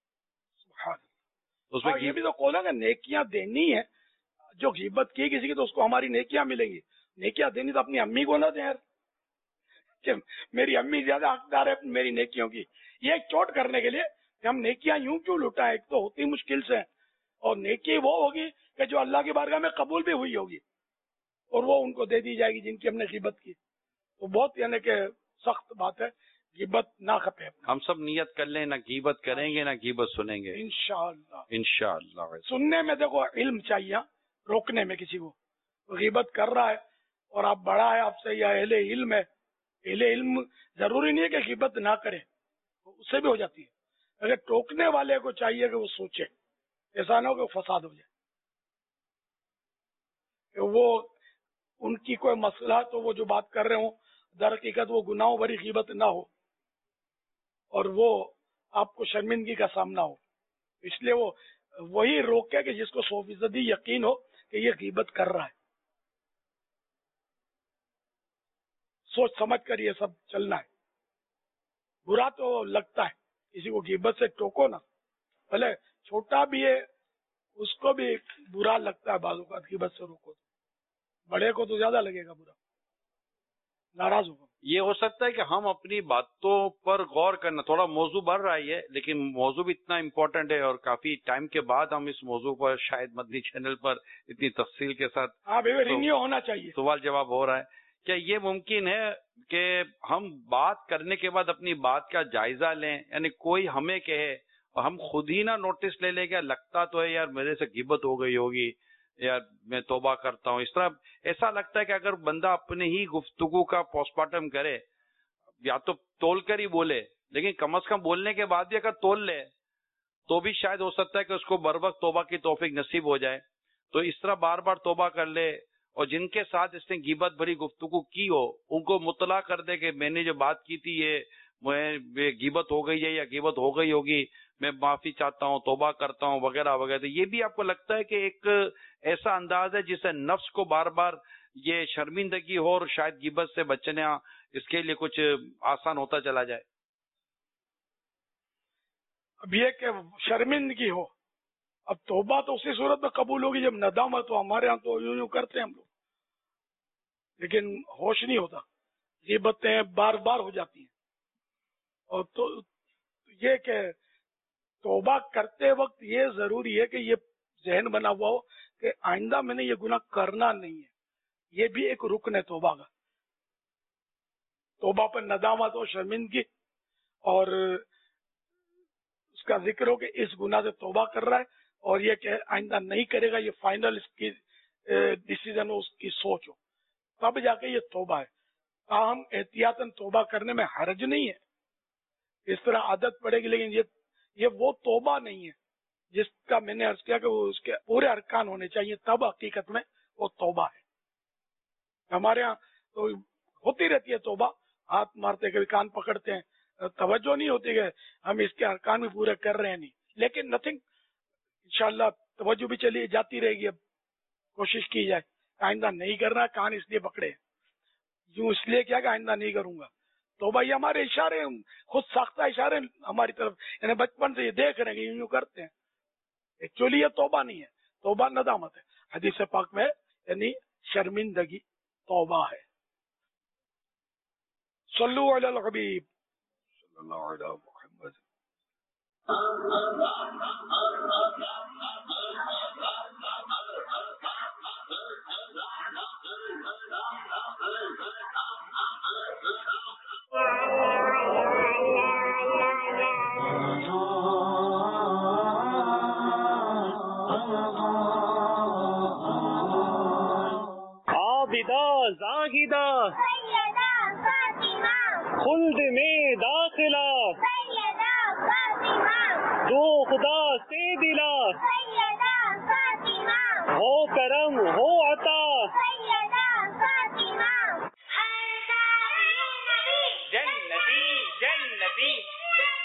اس میں یہ بھی تو کہنا کہ نیکیاں دینی ہے، جو غیبت کی کسی کی تو اس کو ہماری نیکیاں ملیں گی، نیکیاں دینی تو اپنی امی کو نہ دیں یار، کہ میری امی زیادہ حقدار ہے میری نیکیوں کی، یہ ایک چوٹ کرنے کے لیے کہ ہم نیکیاں یوں کیوں لوٹائیں، ایک تو ہوتی مشکل سے، اور نیکی وہ ہوگی کہ جو اللہ کی بارگاہ میں قبول بھی ہوئی ہوگی، اور وہ ان کو دے دی جائے گی جن کی ہم نے غیبت کی، تو بہت یعنی کہ سخت بات ہے، غیبت نہ کھپے۔ ہم سب نیت کر لیں، نہ غیبت کریں گے نہ غیبت سنیں گے انشاءاللہ۔ انشاءاللہ سننے میں دیکھو علم چاہیے، روکنے میں کسی کو غیبت کر رہا ہے اور آپ بڑا ہے آپ سے یا اہل علم ہے، اہل علم ضروری نہیں ہے کہ غیبت نہ کرے، اس سے بھی ہو جاتی ہے، اگر ٹوکنے والے کو چاہیے کہ وہ سوچے، ایسا نہ ہو کہ فساد ہو جائے، کہ وہ ان کی کوئی مسئلہ تو وہ جو بات کر رہے ہوں در حقیقت وہ گناہوں بھری غیبت نہ ہو اور وہ آپ کو شرمندگی کا سامنا ہو، اس لیے وہ وہی روکے کہ جس کو سو فیصدی یقین ہو کہ یہ غیبت کر رہا ہے، سوچ سمجھ کر یہ سب چلنا ہے۔ برا تو لگتا ہے کسی کو غیبت سے ٹوکو نا، بھلے چھوٹا بھی ہے اس کو بھی برا لگتا ہے، بعض اوقات غیبت سے روکو، بڑے کو تو زیادہ لگے گا، برا ناراض ہوگا۔ یہ ہو سکتا ہے کہ ہم اپنی باتوں پر غور کرنا، تھوڑا موضوع بڑھ رہا ہے لیکن موضوع بھی اتنا امپورٹنٹ ہے اور کافی ٹائم کے بعد ہم اس موضوع پر شاید مدنی چینل پر اتنی تفصیل کے ساتھ ہاں رینیو ہونا چاہیے، سوال جواب ہو رہا ہے۔ کیا یہ ممکن ہے کہ ہم بات کرنے کے بعد اپنی بات کا جائزہ لیں، یعنی کوئی ہمیں کہے اور ہم خود ہی نہ نوٹس لے لیں کہ لگتا تو ہے یار میرے سے غیبت ہو گئی ہوگی، یار میں توبہ کرتا ہوں، اس طرح ایسا لگتا ہے کہ اگر بندہ اپنے ہی گفتگو کا پوسٹ مارٹم کرے، یا تو تول کر ہی بولے، لیکن کم از کم بولنے کے بعد بھی اگر تول لے تو بھی شاید ہو سکتا ہے کہ اس کو بر وقت توبہ کی توفیق نصیب ہو جائے۔ تو اس طرح بار بار توبہ کر لے، اور جن کے ساتھ اس نے غیبت بھری گفتگو کی ہو ان کو مطلع کر دے کہ میں نے جو بات کی تھی یہ میں غیبت ہو گئی ہے یا غیبت ہو گئی ہوگی، میں معافی چاہتا ہوں، توبہ کرتا ہوں وغیرہ وغیرہ۔ یہ بھی آپ کو لگتا ہے کہ ایک ایسا انداز ہے جس سے نفس کو بار بار یہ شرمندگی ہو اور شاید غیبت سے بچنا اس کے لیے کچھ آسان ہوتا چلا جائے؟ اب یہ کہ شرمندگی ہو، اب توبہ تو اسی صورت میں قبول ہوگی جب ندامت ہو، ہمارے ہاں تو یوں یوں کرتے ہیں ہم لوگ، لیکن ہوش نہیں ہوتا، غیبتیں بار بار ہو جاتی ہیں، اور تو یہ کہ توبہ کرتے وقت یہ ضروری ہے کہ یہ ذہن بنا ہوا ہو کہ آئندہ میں نے یہ گناہ کرنا نہیں ہے، یہ بھی ایک رکن ہے توبہ کا۔ توبہ پر ندامت ہو، شرمندگی، اور اس کا ذکر ہو کہ اس گناہ سے توبہ کر رہا ہے اور یہ کہ آئندہ نہیں کرے گا، یہ فائنل اس کی ڈیسیزن ہو، اس کی سوچ ہو، تب جا کے یہ توبہ ہے۔ تاہم احتیاطاً توبہ کرنے میں حرج نہیں ہے، اس طرح عادت پڑے گی، لیکن یہ یہ وہ توبہ نہیں ہے جس کا میں نے عرض کیا کہ وہ اس کے پورے ارکان ہونے چاہیے، تب حقیقت میں وہ توبہ ہے۔ ہمارے ہاں تو ہوتی رہتی ہے توبہ، ہاتھ مارتے کبھی کان پکڑتے ہیں، توجہ نہیں ہوتی کہ ہم اس کے ارکان بھی پورے کر رہے ہیں، نہیں، لیکن نتھنگ، انشاءاللہ توجہ بھی چلی جاتی رہے گی۔ اب کوشش کی جائے آئندہ نہیں کرنا، کان اس لیے پکڑے، یوں اس لیے کیا کہ آئندہ نہیں کروں گا۔ توبہ یہ ہمارے اشارے، خود ساختہ اشارے ہماری طرف، یعنی بچپن سے یہ دیکھ رہے ہیں کہ یوں یوں کرتے ہیں، ایکچولی یہ توبہ نہیں ہے، توبہ ندامت ہے۔ حدیث پاک میں یعنی شرمندگی توبہ ہے۔ صلو علی الحبیب صلی اللہ علیہ محمد۔ عابدہ زاہدہ سیدہ فاطمہ، خلد میں داخلہ سیدہ فاطمہ، دو خدا سے دلا، سیدہ فاطمہ، ہو کرم ہو عطا، سیدہ فاطمہ۔ جنتی جنتی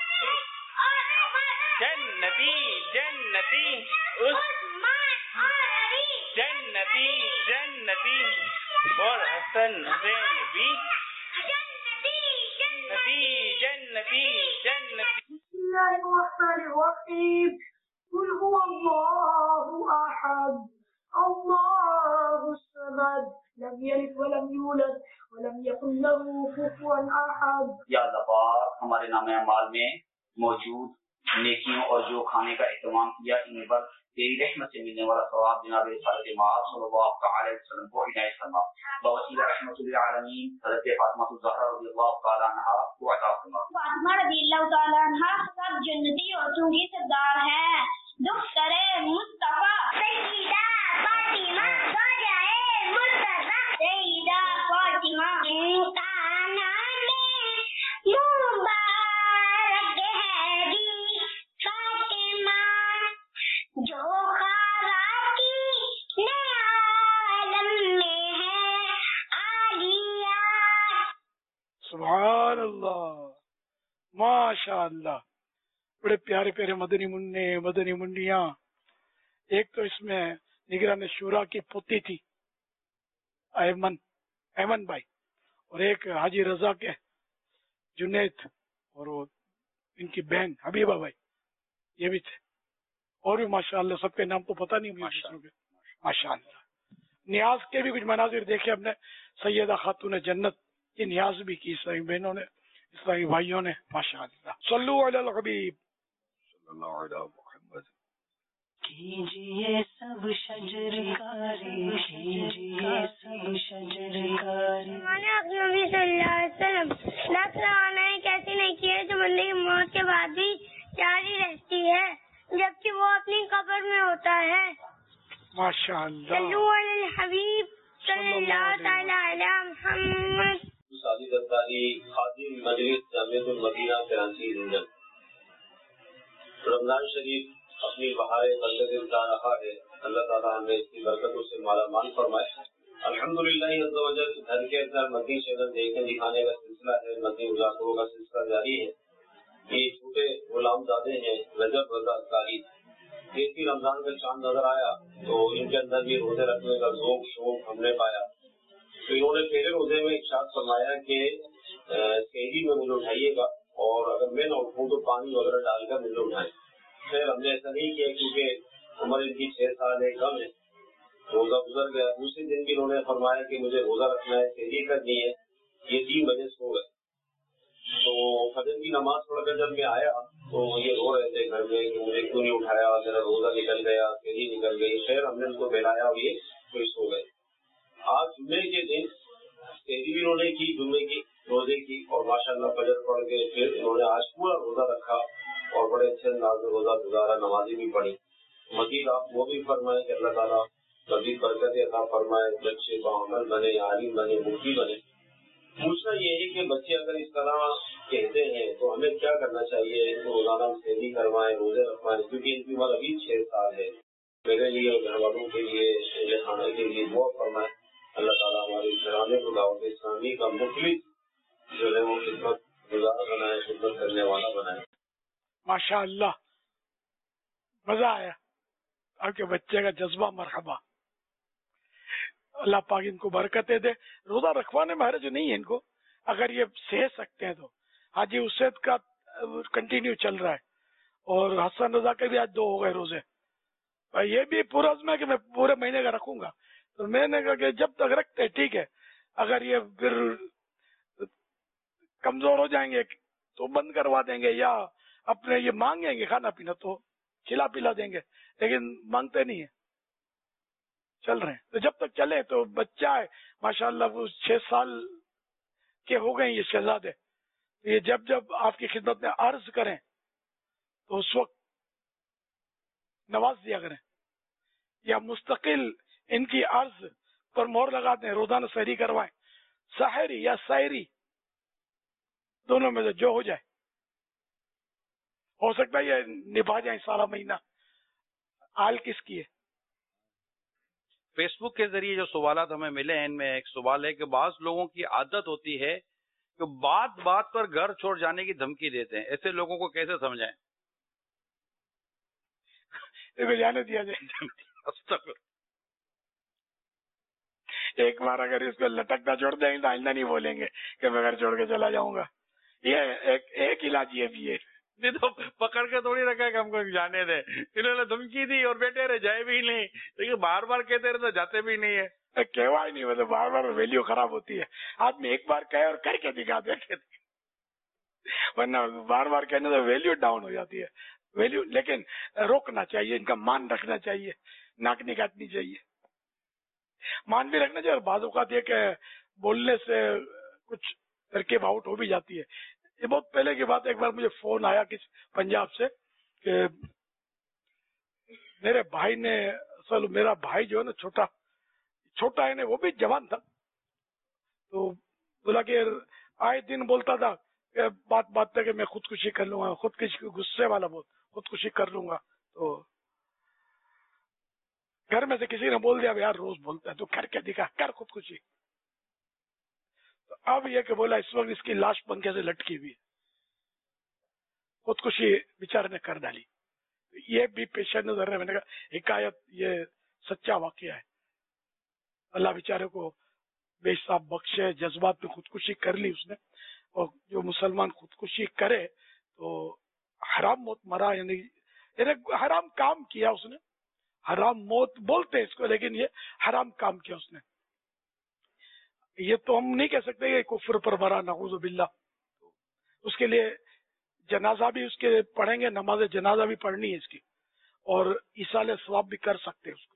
जन्नती जन्नती उस्मान और अली, जन्नती जन्नती और हसन हुसैन भी जन्नती नती जन्नती जन्नती। बिस्मिल्लाहिर्रहमानिर्रहीम। कुल हुवल्लाहु अहद, अल्लाहुस समद, लम यलिद वलम यूलद वलम यकुल लहू कुफुवन अहद। या अल्लाह पाक, हमारे नाम अमाल में मौजूद नेकियों और जो खाने का एहतमाम किया, इन पर तेरी रहमत से मिलने वाला सवाब जनाब रिसालत मआब सल्लल्लाहु अलैहि वसल्लम को इनायत फरमा। बवसीला रहमतुल आलमीन हज़रत फातिमा ज़हरा रज़ियल्लाहु तआला अन्हा को अता फरमा। फातिमा रज़ियल्लाहु तआला अन्हा सब जन्नती औरतों की सरदार हैं। दुख्तरे मुस्तफा सय्यदा फातिमा ज़ोजाए मुर्तज़ा सय्यदा फातिमा इनका नाम मुबारक है जी फातिमा, जो खाकी ने आलम में है आलिया। सुभान अल्लाह, माशा अल्लाह। बड़े प्यारे प्यारे मदनी मुन्ने मदनी मुन्नियाँ। एक तो इसमें निगरान शूरा की पोती थी ऐमन ऐमन भाई, और एक हाजी रजा के जुनैद, और वो इनकी बहन हबीबा भाई, ये भी थे। और भी माशाअल्लाह, सबके नाम तो पता नहीं मुझे। माशाअल्लाह। नियाज के भी कुछ मनाजिर देखे हमने। सैयदा खातून जन्नत की नियाज भी की इस्लामी बहनों ने, इस्लामी भाइयों ने। माशाअल्लाह। सल्लु अलल हबीब सल्लल्लाहु अलैहि मुहम्मद। कीजिए सब शजरकारी, कीजिए सब शजरकारी। हमारे आका नबी सल्लल्लाहु अलैहि वसल्लम दस रवानाएं कैसी नहीं की है जो बंदे की मौत के बाद भी जारी रहती है जबकि वो अपनी कब्र में होता है। माशाअल्लाह। सल्लु अलल हबीब सल्लल्लाहु तआला अला मुहम्मद। साजिद अत्तारी, खादिम मजलिस जामिअतुल मदीना कराची जिंदल। रमजान शरीफ अपनी बहार बरकत उठा रहा है। अल्लाह ताला हमें इसकी बरकतों से माला माल फरमाए। अल्हम्दुलिल्लाह अज़्ज़ा व जल। घर के अंदर मदनी चैनल देखने दिखाने का सिलसिला है, मदनी मुजाकरों का सिलसिला जारी है। ये छोटे गुलामजादे हैं रजब रजा कारी। जैसी रमजान का चांद नजर आया तो इनके अंदर भी रोजे रखने का ज़ौक़ शौक़ हमने पाया। तो इन्होंने पहले रोजे में इरशाद फरमाया कि सहरी में मुझे उठाइएगा, और अगर मैं न उठूँ तो पानी वगैरह डालकर मुझे उठाएं। खैर हमने ऐसा नहीं किया क्योंकि उम्र इनकी छह साल है, कम है। रोजा गुजर गया। दूसरे दिन भी इन्होंने फरमाया कि मुझे रोजा रखना है, सहरी करनी है। ये तीन बजे सो गए। तो फजर की नमाज पढ़कर जब मैं आया तो ये रो रहे थे घर में कि मुझे क्यों नहीं उठाया, मेरा रोजा निकल गया, सहरी निकल गई। खैर हमने उनको बहलाया और ये तो सो गए। आज जुम्मे के दिन सहरी भी इन्होंने की, जुम्मे की रोजे की, और माशाअल्लाह फजर पढ़ के फिर इन्होंने आज पूरा रोजा रखा और बड़े अच्छे अंदाज में रोजा गुजारा, नमाजी भी पढ़ी। मजीद आप वो भी फरमाए कि अल्लाह ताला मजीद बरकत अता फरमाए, बच्चे बामल बने, आलिम बने, मुफ्ती बने। पूछना ये है कि बच्चे अगर इस तरह कहते हैं तो हमें क्या करना चाहिए? इनको रोजाना सहरी करवाएं, रोजे रखवाएं, क्योंकि इनकी उम्र अभी छह साल है। मेरे लिए और घर वालों के लिए, मेरे खाने के लिए दुआ फरमाए। अल्लाह ताला हमारे घराने को दावत इस्लामी का मुखलिस जो है वो खिदमत गुजार बनाए, खिदमत करने वाला बनाए। माशाअल्लाह, मजा आया। आपके बच्चे का जज्बा मरहबा। अल्लाह पाक इनको बरकतें दे। रोजा रखवाने में हर्ज नहीं है इनको, अगर ये सह सकते हैं तो। हाजी उसैद का कंटिन्यू चल रहा है, और हसन रजा के भी आज दो हो गए रोजे। ये भी पूरा अज़्म है कि मैं पूरे महीने का रखूंगा। तो मैंने कहा कि जब तक रखते हैं ठीक है, अगर ये फिर कमजोर हो जाएंगे तो बंद करवा देंगे, या अपने ये मांगेंगे खाना पीना तो खिला पिला देंगे, लेकिन मांगते नहीं है, चल रहे हैं। तो जब तक चले तो बच्चा है माशाअल्लाह, वो छह साल के हो गए ये शहजादे। ये जब जब आपकी खिदमत में अर्ज करें तो उस वक्त नवाज दिया करें, या मुस्तकिल इनकी अर्ज पर मोहर लगा दें, रोजाना सहरी करवाएं, सहरी या शायरी दोनों में से जो हो जाए। हो सकता है ये निभा जाए सारा महीना। हाल किसकी है? फेसबुक के जरिए जो सवालात हमें मिले हैं, इनमें एक सवाल है कि बाज लोगों की आदत होती है कि बात बात पर घर छोड़ जाने की धमकी देते हैं, ऐसे लोगों को कैसे समझाएं? دیکھو جانے دیا جائے. ایک بار اگر اس کو لٹکتا چھوڑ دیں گے تو آئندہ نہیں بولیں گے کہ میں گھر چھوڑ کے چلا جاؤں گا. یہ ایک ایک علاج یہ بھی ہے. نہیں تو پکڑ کے تھوڑی رکھا کہ ہم کو جانے دیں. انہوں نے دھمکی دی اور بیٹھے رہے, جائے بھی نہیں. لیکن بار بار کہتے رہے تو جاتے بھی نہیں ہے. کہوا ہی نہیں, مطلب بار بار ویلیو خراب ہوتی ہے. آدمی ایک بار کہے اور کر کے دکھا دے, ورنہ بار بار کہنے سے ویلیو ڈاؤن ہو جاتی ہے. ویلیو لیکن روکنا چاہیے, ان کا مان رکھنا چاہیے, ناک نہیں کاٹنی چاہیے. مان بھی رکھنا چاہیے. اور بعض اوقات یہ کہ بولنے سے کچھ ترکیب آؤٹ ہو بھی جاتی ہے. یہ بہت پہلے کی بات ہے, ایک بار مجھے فون آیا کسی پنجاب سے کہ میرے بھائی نے, اصل میرا بھائی جو ہے نا چھوٹا چھوٹا ہے نا, وہ بھی جوان تھا, تو بولا کہ آئے دن بولتا تھا کہ بات بات پہ کہ میں خودکشی کر لوں گا, خودکشی غصے والا بہت, خودکشی کر لوں گا. تو گھر میں سے کسی نے بول دیا یار روز بولتا ہے تو کر کے دکھا, کر خودکشی. تو اب یہ کہ بولا اس وقت اس کی لاش پنکھے سے لٹکی ہوئی ہے, خودکشی بیچارے نے کر ڈالی. یہ بھی پیش نظر ہے. میں نے کہا حکایت یہ سچا واقعہ ہے. اللہ بیچارے کو بے حساب بخشے. جذبات میں خودکشی کر لی اس نے, اور جو مسلمان خودکشی کرے تو حرام موت مرا, یعنی حرام کام کیا اس نے. حرام موت بولتے اس کو, لیکن یہ حرام کام کیا اس نے. یہ تو ہم نہیں کہہ سکتے کہ کفر پر مرا, نعوذ باللہ. اس کے لیے جنازہ بھی اس کے پڑھیں گے, نماز جنازہ بھی پڑھنی ہے اس کی, اور ایصال ثواب بھی کر سکتے اس کو.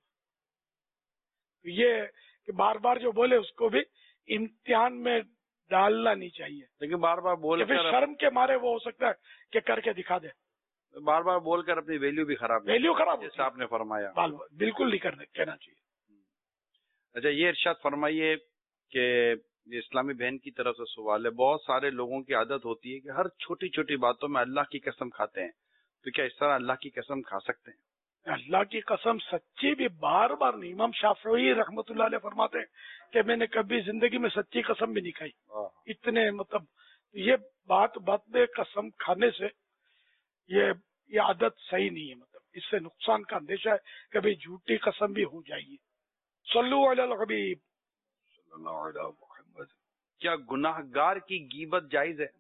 یہ کہ بار بار جو بولے اس کو بھی امتحان میں ڈالنا نہیں چاہیے. لیکن بار بار بول کر شرم کے مارے وہ ہو سکتا ہے کہ کر کے دکھا دے. بار بار بول کر اپنی ویلیو بھی خراب ویلیو خراب جیسا آپ نے فرمایا. بالکل نہیں کرنا کہنا چاہیے. اچھا, یہ ارشاد فرمائیے کہ یہ اسلامی بہن کی طرف سے سوال ہے. بہت سارے لوگوں کی عادت ہوتی ہے کہ ہر چھوٹی چھوٹی باتوں میں اللہ کی قسم کھاتے ہیں, تو کیا اس طرح اللہ کی قسم کھا سکتے ہیں؟ اللہ کی قسم سچی بھی بار بار نہیں. امام شافعی رحمۃ اللہ علیہ فرماتے ہیں کہ میں نے کبھی زندگی میں سچی قسم بھی نہیں کھائی. اتنے مطلب یہ بات بات میں قسم کھانے سے یہ یہ عادت صحیح نہیں ہے. مطلب اس سے نقصان کا اندیشہ ہے, کبھی جھوٹی قسم بھی ہو جائے گی. صلو علی الحبیب صلی اللہ علیہ محمد. کیا گناہ گار کی غیبت جائز ہے؟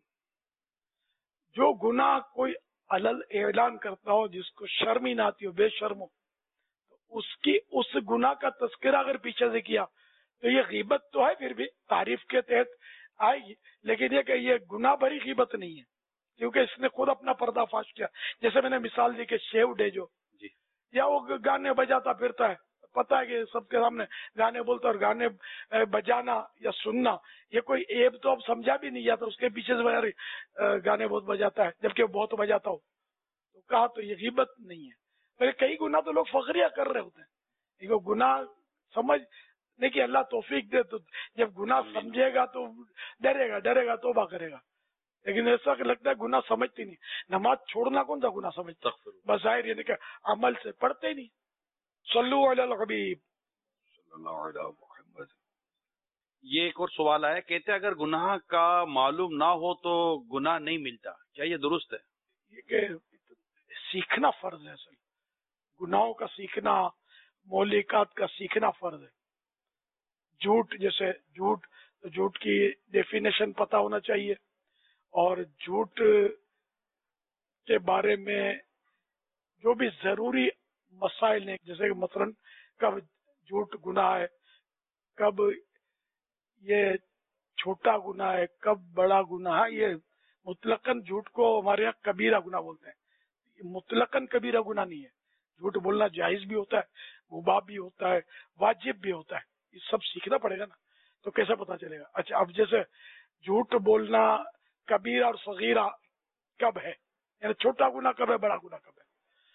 جو گناہ کوئی علل اعلان کرتا ہو, جس کو شرم ہی نہ آتی ہو, بے شرم ہو, تو اس کی اس گناہ کا تذکرہ اگر پیچھے سے کیا تو یہ غیبت تو ہے, پھر بھی تعریف کے تحت آئے گی. لیکن یہ کہ یہ گناہ بھری غیبت نہیں ہے, کیونکہ اس نے خود اپنا پردہ فاش کیا. جیسے میں نے مثال دی کہ شیو ڈے جو جی, یا وہ گانے بجاتا پھرتا ہے, پتا ہے کہ سب کے سامنے گانے بولتا, اور گانے بجانا یا سننا یہ کوئی عیب تو اب سمجھا بھی نہیں جاتا. اس کے پیچھے سے بغیر گانے بہت بجاتا ہے, جبکہ وہ بہت بجاتا ہو, تو کہا تو یہ غیبت نہیں ہے. پھر کئی گناہ تو لوگ فخریہ کر رہے ہوتے ہیں. یہ گناہ سمجھ نہیں کہ اللہ توفیق دے, تو جب گناہ سمجھے گا تو ڈرے گا, ڈرے گا توبہ کرے گا. لیکن ایسا کہ لگتا ہے گناہ سمجھتی نہیں. نماز چھوڑنا کون سا گناہ سمجھتا, بظاہر یعنی کہ عمل سے پڑھتے ہی نہیں. صلو علی الحبیب صلی اللہ علیہ محمد. یہ ایک اور سوال آیا, کہتے ہیں اگر گناہ کا معلوم نہ ہو تو گناہ نہیں ملتا, کیا یہ درست ہے؟ یہ کہ سیکھنا فرض ہے. اصل گناہوں کا سیکھنا, مولکات کا سیکھنا فرض ہے. جھوٹ, جیسے جھوٹ تو جھوٹ کی ڈیفینیشن پتا ہونا چاہیے, اور جھوٹ کے بارے میں جو بھی ضروری مسائل ہیں, جیسے کہ مثلا کب جھوٹ گناہ ہے, کب یہ چھوٹا گناہ ہے, کب بڑا گناہ ہے. یہ مطلقاً جھوٹ کو ہمارے یہاں کبیرہ گناہ بولتے ہیں. یہ مطلقاً کبیرہ گناہ نہیں ہے. جھوٹ بولنا جائز بھی ہوتا ہے, مباح بھی ہوتا ہے, واجب بھی ہوتا ہے. یہ سب سیکھنا پڑے گا نا, تو کیسے پتا چلے گا؟ اچھا, اب جیسے جھوٹ بولنا کبیرہ اور صغیرہ کب ہے, یعنی چھوٹا گناہ کب ہے, بڑا گناہ کب ہے.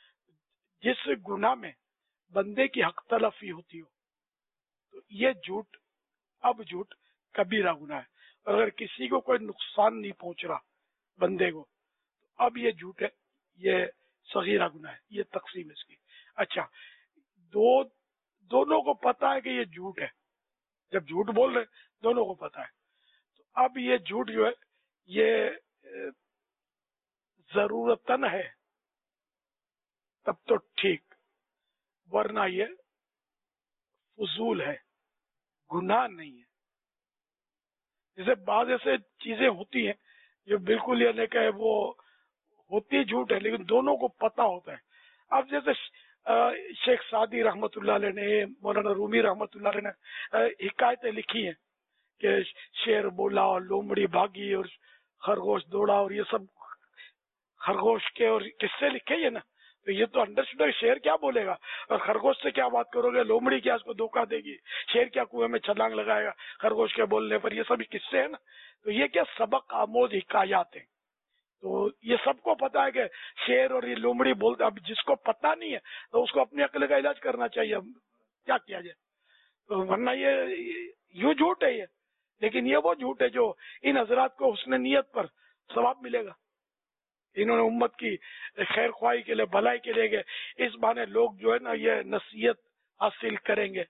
جس گناہ میں بندے کی حق تلفی ہوتی ہو تو یہ جھوٹ, اب جھوٹ کبیرہ گناہ ہے. اور اگر کسی کو کوئی نقصان نہیں پہنچ رہا بندے کو, تو اب یہ جھوٹ ہے, یہ صغیرہ گناہ ہے. یہ تقسیم اس کی. اچھا, دو دونوں کو پتا ہے کہ یہ جھوٹ ہے, جب جھوٹ بول رہے دونوں کو پتا ہے, تو اب یہ جھوٹ جو ہے یہ ضرورتاً ہے, تب تو ٹھیک. ورنہ یہ فضول ہے، گناہ نہیں ہے. جیسے بعض ایسے چیزیں ہوتی ہیں جو بالکل یہ نہیں کہ وہ ہوتی جھوٹ ہے لیکن دونوں کو پتہ ہوتا ہے. اب جیسے شیخ سعدی رحمت اللہ علیہ نے، مولانا رومی رحمت اللہ علیہ نے حکایتیں لکھی ہیں کہ شیر بولا اور لومڑی بھاگی اور خرگوش دوڑا اور یہ سب خرگوش کے اور قصے لکھے ہیں نا. تو یہ تو انڈرسٹینڈ، شیر کیا بولے گا اور خرگوش سے کیا بات کرو گے، لومڑی کیا اس کو دھوکہ دے گی، شیر کیا کنویں میں چھلانگ لگائے گا خرگوش کے بولنے پر. یہ سب قصے ہیں نا. تو یہ کیا سبق آموز حکایات ہیں. تو یہ سب کو پتا ہے کہ شیر اور یہ لومڑی بولتے. اب جس کو پتا نہیں ہے تو اس کو اپنی عقل کا علاج کرنا چاہیے. کیا کیا جائے؟ تو ورنہ یہ یوں جھوٹ ہے یہ، لیکن یہ وہ جھوٹ ہے جو ان حضرات کو حسن نیت پر ثواب ملے گا. انہوں نے امت کی خیر خواہی کے لیے، بھلائی کے لیے، اس بہانے لوگ جو ہے نا یہ نصیحت حاصل کریں گے.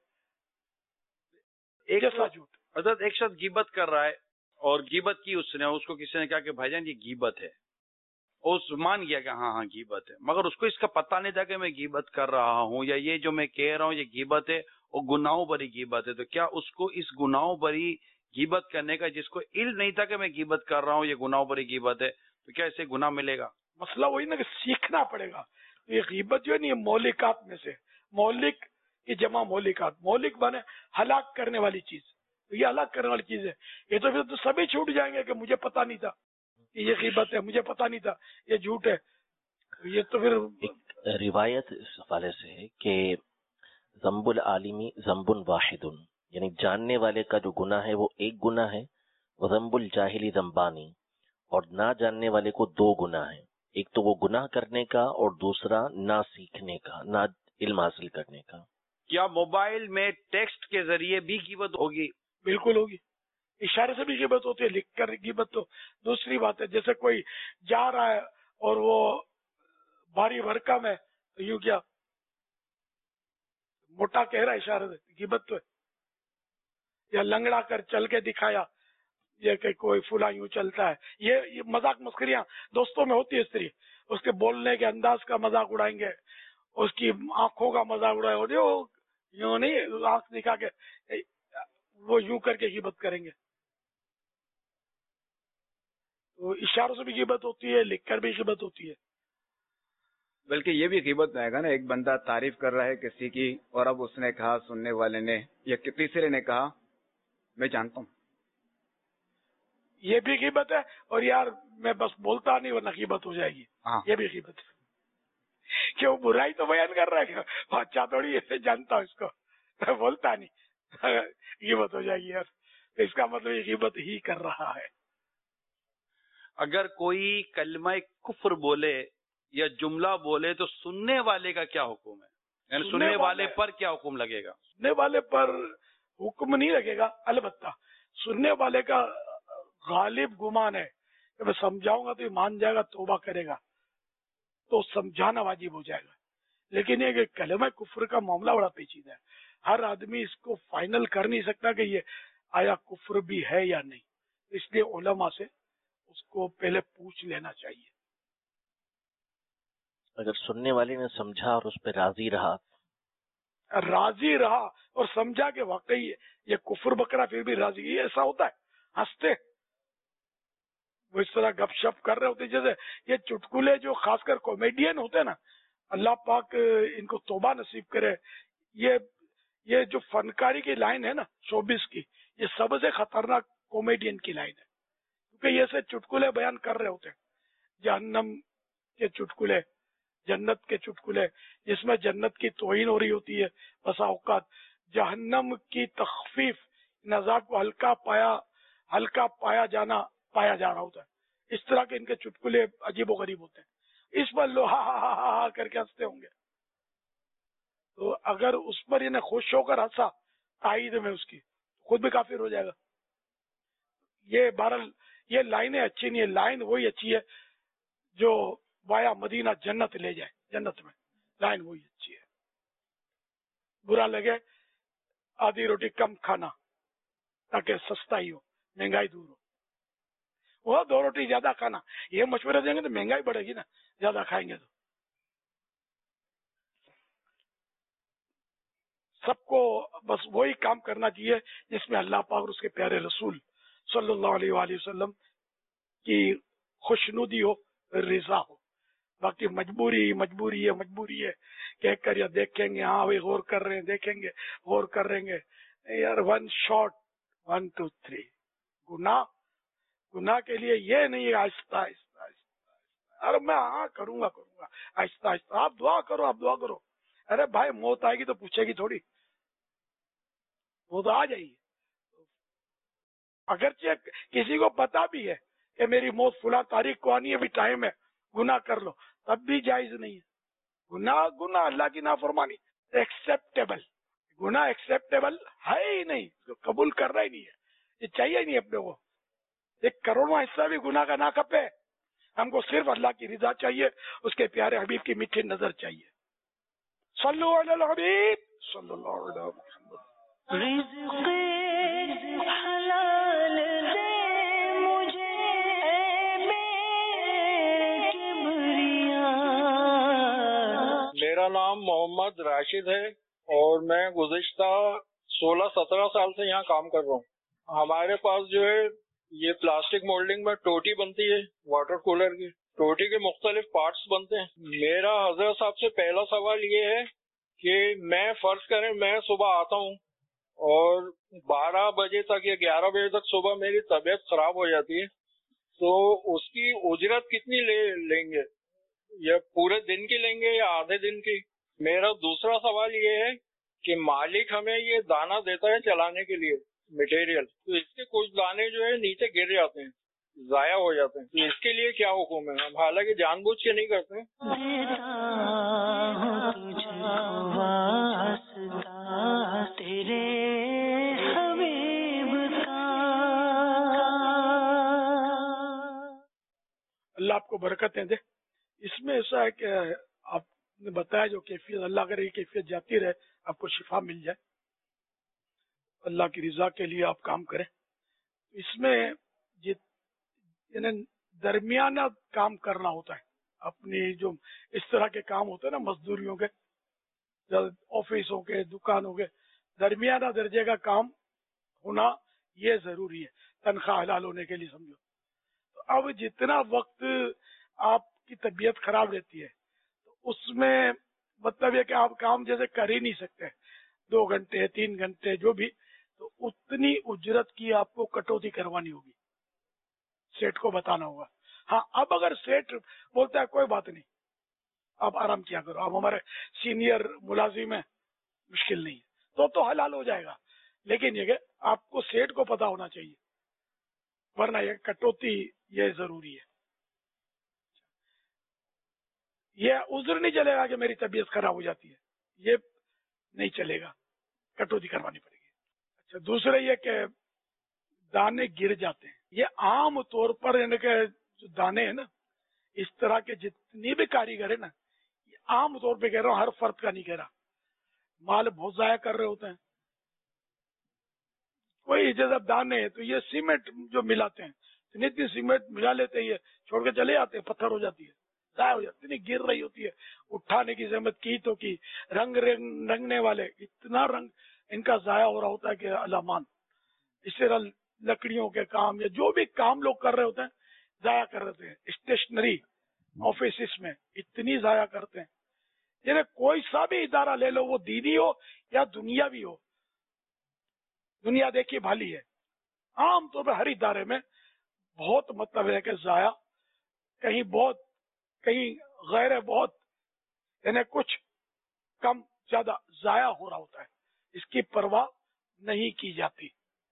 ایک ایسا جھوٹ حضرت، ایک شخص غیبت کر رہا ہے اور غیبت کی اس نے، اس کو کسی نے کہا کہ بھائی جان یہ غیبت ہے، اس مان گیا کہ ہاں ہاں غیبت ہے، مگر اس کو اس کا پتہ نہیں تھا کہ میں غیبت کر رہا ہوں یا یہ جو میں کہہ رہا ہوں یہ غیبت ہے اور گناہوں بری غیبت ہے. تو کیا اس کو اس گناہوں بری غیبت کرنے کا، جس کو علم نہیں تھا کہ میں غیبت کر رہا ہوں یہ گناہوں بری غیبت ہے، تو کیا اسے گناہ ملے گا؟ مسئلہ وہی نا کہ سیکھنا پڑے گا. یہ غیبت جو ہے نا یہ مولکات میں سے، مولک کی جمع مولکات، مولک بنے ہلاک کرنے والی چیز. یہ ہلاک کرنے والی چیز ہے. یہ تو پھر تو سبھی چھوٹ جائیں گے کہ مجھے پتا نہیں تھا کہ یہ غیبت ہے، مجھے پتا نہیں تھا یہ جھوٹ ہے. یہ تو پھر روایت اس حوالے سے ہے کہ ذنب العالمی ذنب واحد، یعنی جاننے والے کا جو گناہ ہے وہ ایک گناہ ہے، وذنب الجاہلی ذنبانی، اور نہ جاننے والے کو دو گناہ ہیں. ایک تو وہ گناہ کرنے کا اور دوسرا نہ سیکھنے کا، نہ علم حاصل کرنے کا. کیا موبائل میں ٹیکسٹ کے ذریعے بھی غیبت ہوگی؟ بالکل ہوگی. اشارے سے بھی غیبت ہوتی ہے، لکھ کر غیبت تو دوسری بات ہے. جیسے کوئی جا رہا ہے اور وہ بھاری بھرکم ہے تو یوں کیا موٹا کہہ رہا ہے اشارے سے، غیبت تو ہے. یا لنگڑا کر چل کے دکھایا، یہ کہ کوئی فلاں یوں چلتا ہے. یہ یہ مذاق مسخریاں دوستوں میں ہوتی ہے. اس طرح اس کے بولنے کے انداز کا مذاق اڑائیں گے، اس کی آنکھوں کا مذاق اڑائے، اور یوں نہیں آنکھ دکھا کے وہ یوں کر کے غیبت کریں گے. تو اشاروں سے بھی غیبت ہوتی ہے، لکھ کر بھی غیبت ہوتی ہے. بلکہ یہ بھی غیبت میں آئے گا نا، ایک بندہ تعریف کر رہا ہے کسی کی اور اب اس نے کہا سننے والے نے یا تیسرے نے کہا میں جانتا ہوں. یہ بھی غیبت ہے. اور یار میں بس بولتا نہیں ورنہ غیبت ہو جائے گی. یہ بھی غیبت ہے کہ وہ برائی تو بیان کر رہا ہے، اچھا تھوڑی ایسے جانتا ہوں اس کو، بولتا نہیں، غیبت ہو جائے گی یار. اس کا مطلب یہ غیبت ہی کر رہا ہے. اگر کوئی کلمہ کفر بولے یا جملہ بولے تو سننے والے کا کیا حکم ہے؟ یعنی سننے والے پر کیا حکم لگے گا؟ سننے والے پر حکم نہیں لگے گا. البتہ سننے والے کا غالب گمان ہے کہ میں سمجھاؤں گا تو یہ مان جائے گا، توبہ کرے گا، تو سمجھانا واجب ہو جائے گا. لیکن یہ کہ کلمہ کفر کا معاملہ بڑا پیچیدہ ہے. ہر آدمی اس کو فائنل کر نہیں سکتا کہ یہ آیا کفر بھی ہے یا نہیں. اس لیے علماء سے اس کو پہلے پوچھ لینا چاہیے. اگر سننے والے نے سمجھا اور اس پہ راضی رہا راضی رہا اور سمجھا کہ واقعی یہ کفر بکرا، پھر بھی راضی. یہ ایسا ہوتا ہے، ہنستے وہ اس طرح گپ شپ کر رہے ہوتے. جیسے یہ چٹکلے جو خاص کر کامیڈین ہوتے ہیں نا، اللہ پاک ان کو توبہ نصیب کرے. یہ یہ جو فنکاری کی لائن ہے نا شوبز کی، یہ سب سے خطرناک کامیڈین کی لائن ہے. کیونکہ یہ سے چٹکلے بیان کر رہے ہوتے ہیں، جہنم کے چٹکلے، جنت کے چٹکلے، جس میں جنت کی توہین ہو رہی ہوتی ہے. بسا اوقات جہنم کی تخفیف، نزاع کو ہلکا پایا ہلکا پایا جانا پایا جا رہا ہوتا ہے. اس طرح کے ان کے چٹکلے عجیب و غریب ہوتے ہیں. اس پر لو ہا ہا ہا ہا کر کے ہنستے ہوں گے. تو اگر اس پر انہیں خوش ہو کر ہنسا تائید میں اس کی، خود بھی کافر ہو جائے گا. یہ بہرحال یہ لائنیں اچھی نہیں ہے. لائن وہی اچھی ہے جو وایا مدینہ جنت لے جائے. جنت میں لائن وہی اچھی ہے. برا لگے آدھی روٹی کم کھانا تاکہ سستا ہی ہو، مہنگائی دور ہو. وہ دو روٹی زیادہ کھانا، یہ مشورہ دیں گے تو مہنگائی بڑھے گی نا، زیادہ کھائیں گے تو. سب کو بس وہی کام کرنا چاہیے جس میں اللہ پاک اور اس کے پیارے رسول صلی اللہ علیہ وآلہ وسلم کی خوشنودی ہو، رضا ہو. باقی مجبوری مجبوری ہے مجبوری ہے کہہ کر یا دیکھیں گے، ہاں وہی غور کر رہے ہیں، دیکھیں گے غور کر رہیں گے. یار one shot one two three. گناہ گناہ کے لیے یہ نہیں آہستہ آہستہ آہستہ، ارے میں ہاں کروں گا کروں گا آہستہ آہستہ. آپ دعا کرو آپ دعا کرو. ارے بھائی موت آئے گی تو پوچھے گی تھوڑی، وہ تو آ جائے گی. اگرچہ کسی کو پتا بھی ہے کہ میری موت فلاں تاریخ کو آنی ہے، بھی ٹائم ہے، گناہ کر لو، تب بھی جائز نہیں ہے. گناہ گناہ اللہ کی نافرمانی ایکسیپٹیبل، گناہ ایکسیپٹیبل ہے ہی نہیں، قبول کر رہا ہی نہیں ہے، یہ چاہیے ہی نہیں اپنے کو. ایک کروڑواں حصہ بھی گناہ کا نہ کھپے. ہم کو صرف اللہ کی رضا چاہیے، اس کے پیارے حبیب کی میٹھی نظر چاہیے. صلو علی الحبیب صلی اللہ علیہ وسلم. رزق حلال دے مجھے اے میرے کبریا. میرا نام محمد راشد ہے اور میں گزشتہ سولہ سترہ سال سے یہاں کام کر رہا ہوں. ہمارے پاس جو ہے یہ پلاسٹک مولڈنگ میں ٹوٹی بنتی ہے، واٹر کولر کی ٹوٹی کے مختلف پارٹس بنتے ہیں. میرا حضرت صاحب سے پہلا سوال یہ ہے کہ میں فرض کریں میں صبح آتا ہوں اور بارہ بجے تک یا گیارہ بجے تک صبح میری طبیعت خراب ہو جاتی ہے، تو اس کی اجرت کتنی لے لیں گے؟ یا پورے دن کی لیں گے یا آدھے دن کی؟ میرا دوسرا سوال یہ ہے کہ مالک ہمیں یہ دانا دیتا ہے چلانے کے لیے مٹیریل، تو اس کے کچھ دانے جو ہے نیچے گر جاتے ہیں، ضائع ہو جاتے ہیں، تو اس کے لیے کیا حکم ہے؟ ہم حالانکہ جان بوجھ کے نہیں کرتے. اللہ آپ کو برکتیں دے. اس میں ایسا ہے کہ آپ نے بتایا جو کیفیت، اللہ کرے یہ کیفیت جاتی رہے، آپ کو شفا مل جائے، اللہ کی رضا کے لیے آپ کام کریں. اس میں یعنی درمیانہ کام کرنا ہوتا ہے. اپنی جو اس طرح کے کام ہوتے ہیں نا، مزدوریوں کے، آفسوں کے، دکانوں کے، درمیانہ درجے کا کام ہونا یہ ضروری ہے تنخواہ حلال ہونے کے لیے، سمجھو. تو اب جتنا وقت آپ کی طبیعت خراب رہتی ہے تو اس میں مطلب یہ کہ آپ کام جیسے کر ہی نہیں سکتے، دو گھنٹے تین گھنٹے جو بھی، تو اتنی اجرت کی آپ کو کٹوتی کروانی ہوگی، سیٹ کو بتانا ہوگا. ہاں اب اگر سیٹ بولتا ہے کوئی بات نہیں آپ آرام کیا کرو، آپ ہمارے سینئر ملازم ہیں، مشکل نہیں ہے، تو تو حلال ہو جائے گا. لیکن یہ کہ آپ کو سیٹ کو پتا ہونا چاہیے، ورنہ یہ کٹوتی یہ ضروری ہے. یہ عذر نہیں چلے گا کہ میری طبیعت خراب ہو جاتی ہے، یہ نہیں چلے گا، کٹوتی کروانی پڑے گی. اچھا دوسرے یہ کہ دانے گر جاتے ہیں، یہ عام طور پر یعنی کہ جو دانے ہیں نا، اس طرح کے جتنی بھی کاریگر ہیں نا، یہ عام طور پہ کہہ رہا ہوں، ہر فرد کا نہیں کہہ رہا، مال بہت ضائع کر رہے ہوتے ہیں. کوئی جب دانے ہیں تو یہ سیمنٹ جو ملاتے ہیں، اتنی سیمنٹ ملا لیتے ہیں، یہ چھوڑ کے چلے جاتے ہیں، پتھر ہو جاتی ہے، ضائع ہو جاتی ہے، اتنی گر رہی ہوتی ہے، اٹھانے کی زحمت کی تو کی، رنگ رنگنے والے اتنا رنگ ان کا ضائع ہو رہا ہوتا ہے کہ علامان. اس طرح لکڑیوں کے کام یا جو بھی کام لوگ کر رہے ہوتے ہیں ضائع کر رہے ہیں. اسٹیشنری آفیسز میں اتنی ضائع کرتے ہیں. یعنی کوئی سا بھی ادارہ لے لو، وہ دینی ہو یا دنیاوی ہو، دنیا دیکھی بھالی ہے، عام طور پر ہر ادارے میں بہت مطلب ہے کہ ضائع، کہیں بہت کہیں غیر بہت، یعنی کچھ کم زیادہ ضائع ہو رہا ہوتا ہے، اس کی پرواہ نہیں کی جاتی.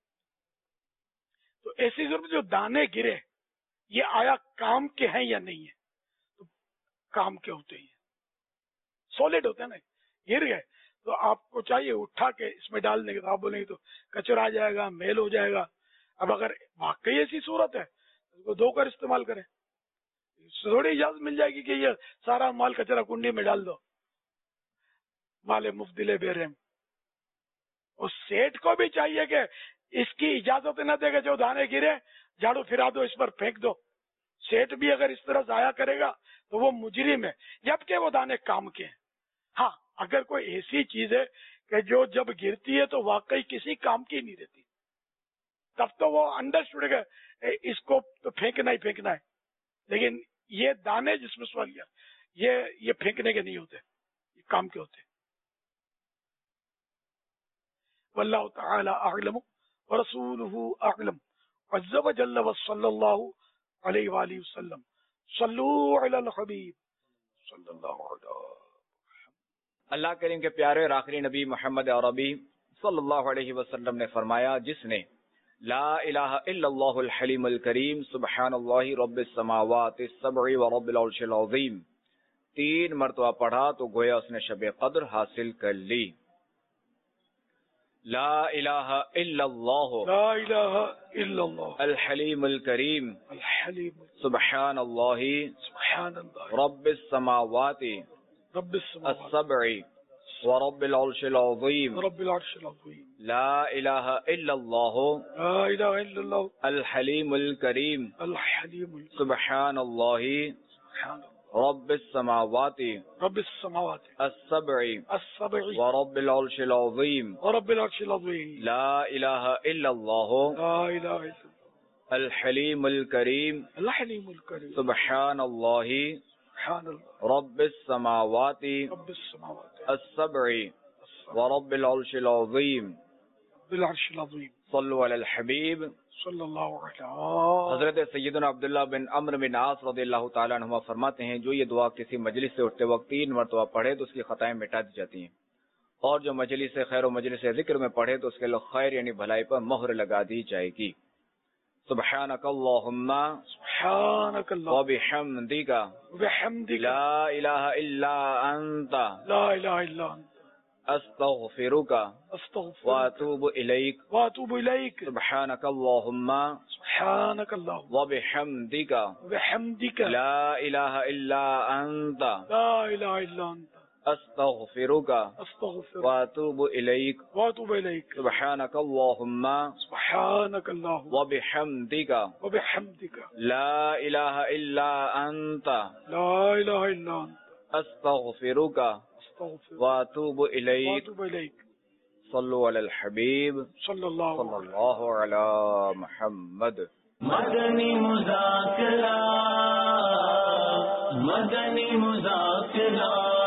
تو ایسی ضرورت جو دانے گرے یہ آیا کام کے ہیں یا نہیں ہے؟ تو کام کے ہوتے ہی سالڈ ہوتے ہیں نا، گر گئے تو آپ کو چاہیے اٹھا کے اس میں ڈالنے کے، آپ بولیں گے تو کچرا آ جائے گا، میل ہو جائے گا. اب اگر واقعی ایسی صورت ہے تو اس کو دھو کر استعمال کریں، تھوڑی اجازت مل جائے گی کہ یہ سارا مال کچرا کنڈی میں ڈال دو، مال مفدل بے رحم. اور سیٹ کو بھی چاہیے کہ اس کی اجازت نہ دے گا، جو دانے گرے جھاڑو پھرا دو، اس پر پھینک دو. سیٹ بھی اگر اس طرح ضائع کرے گا تو وہ مجرم ہے، جبکہ وہ دانے کام کے ہیں. ہاں اگر کوئی ایسی چیز ہے کہ جو جب گرتی ہے تو واقعی کسی کام کی نہیں رہتی، تب تو وہ انڈرسٹوڈ ہے اس کو تو پھینکنا ہی پھینکنا ہے، لیکن یہ دانے جس میں سوال کیا یہ یہ پھینکنے کے نہیں ہوتے، یہ کام کے ہوتے. واللہ تعالی اعلم ورسولہ اعلم عز وجل وصلی اللہ علیہ وآلہ وسلم. صلو علی الحبیب صلی اللہ علیہ. اللہ کریم کے پیارے اور آخری نبی محمد عربی صلی اللہ علیہ وسلم نے فرمایا، جس نے لا الہ الا اللہ الحلیم الکریم سبحان اللہ رب السماوات السبع ورب العرش العظیم تین مرتبہ پڑھا تو گویا اس نے شب قدر حاصل کر لی. لا الہ الا اللہ لا الہ الا اللہ الحلیم الکریم الحلیم سبحان اللہ سبحان اللہ رب السماوات رب السماوات السبع ورب العرش العظیم رب العرش العظیم. لا الہ الا اللہ لا الہ الا اللہ الحلیم الکریم الحلیم سبحان اللہ سبحان اللہ رب السماوات رب السماوات السبع السبع ورب العرش العظیم ورب العرش العظیم. لا الہ الا اللہ لا الہ الا اللہ الحلیم الکریم الحلیم الکریم سبحان اللہ سبحان اللہ رب السماوات رب السماوات السبع ورب العرش العظیم رب العرش العظیم. صلو علی الحبیب صلی اللہ علیہ. حضرت سیدنا عبداللہ بن عمرو بن عاص رضی اللہ تعالیٰ عنہما فرماتے ہیں، جو یہ دعا کسی مجلس سے اٹھتے وقت تین مرتبہ پڑھے تو اس کی خطائیں مٹا دی جاتی ہیں، اور جو مجلس خیر و مجلس ذکر میں پڑھے تو اس کے لوگ خیر یعنی بھلائی پر مہر لگا دی جائے گی. سبحانک اللہم سبحانک اللہ وبحمدک وبحمدک لا الہ الا انت لا الہ الا انت استغفرک استغفر واتوب الیک واتوب الیک. سبحانک اللہم سبحانک اللہ وبحمدک وبحمدک لا الہ الا انت لا الہ الا انت استغفرک استغفر واتوب الیک واتوب الیک. سبحانک اللہم سبحانک اللہ وبحمدک وبحمدک لا الہ الا انت لا الہ الا انت استغفرک استغفر واتوب الیک. واتوب الیک. صلو علی الحبیب صلی اللہ صلی اللہ علی محمد. مدنی مذاکرہ مدنی مذاکرہ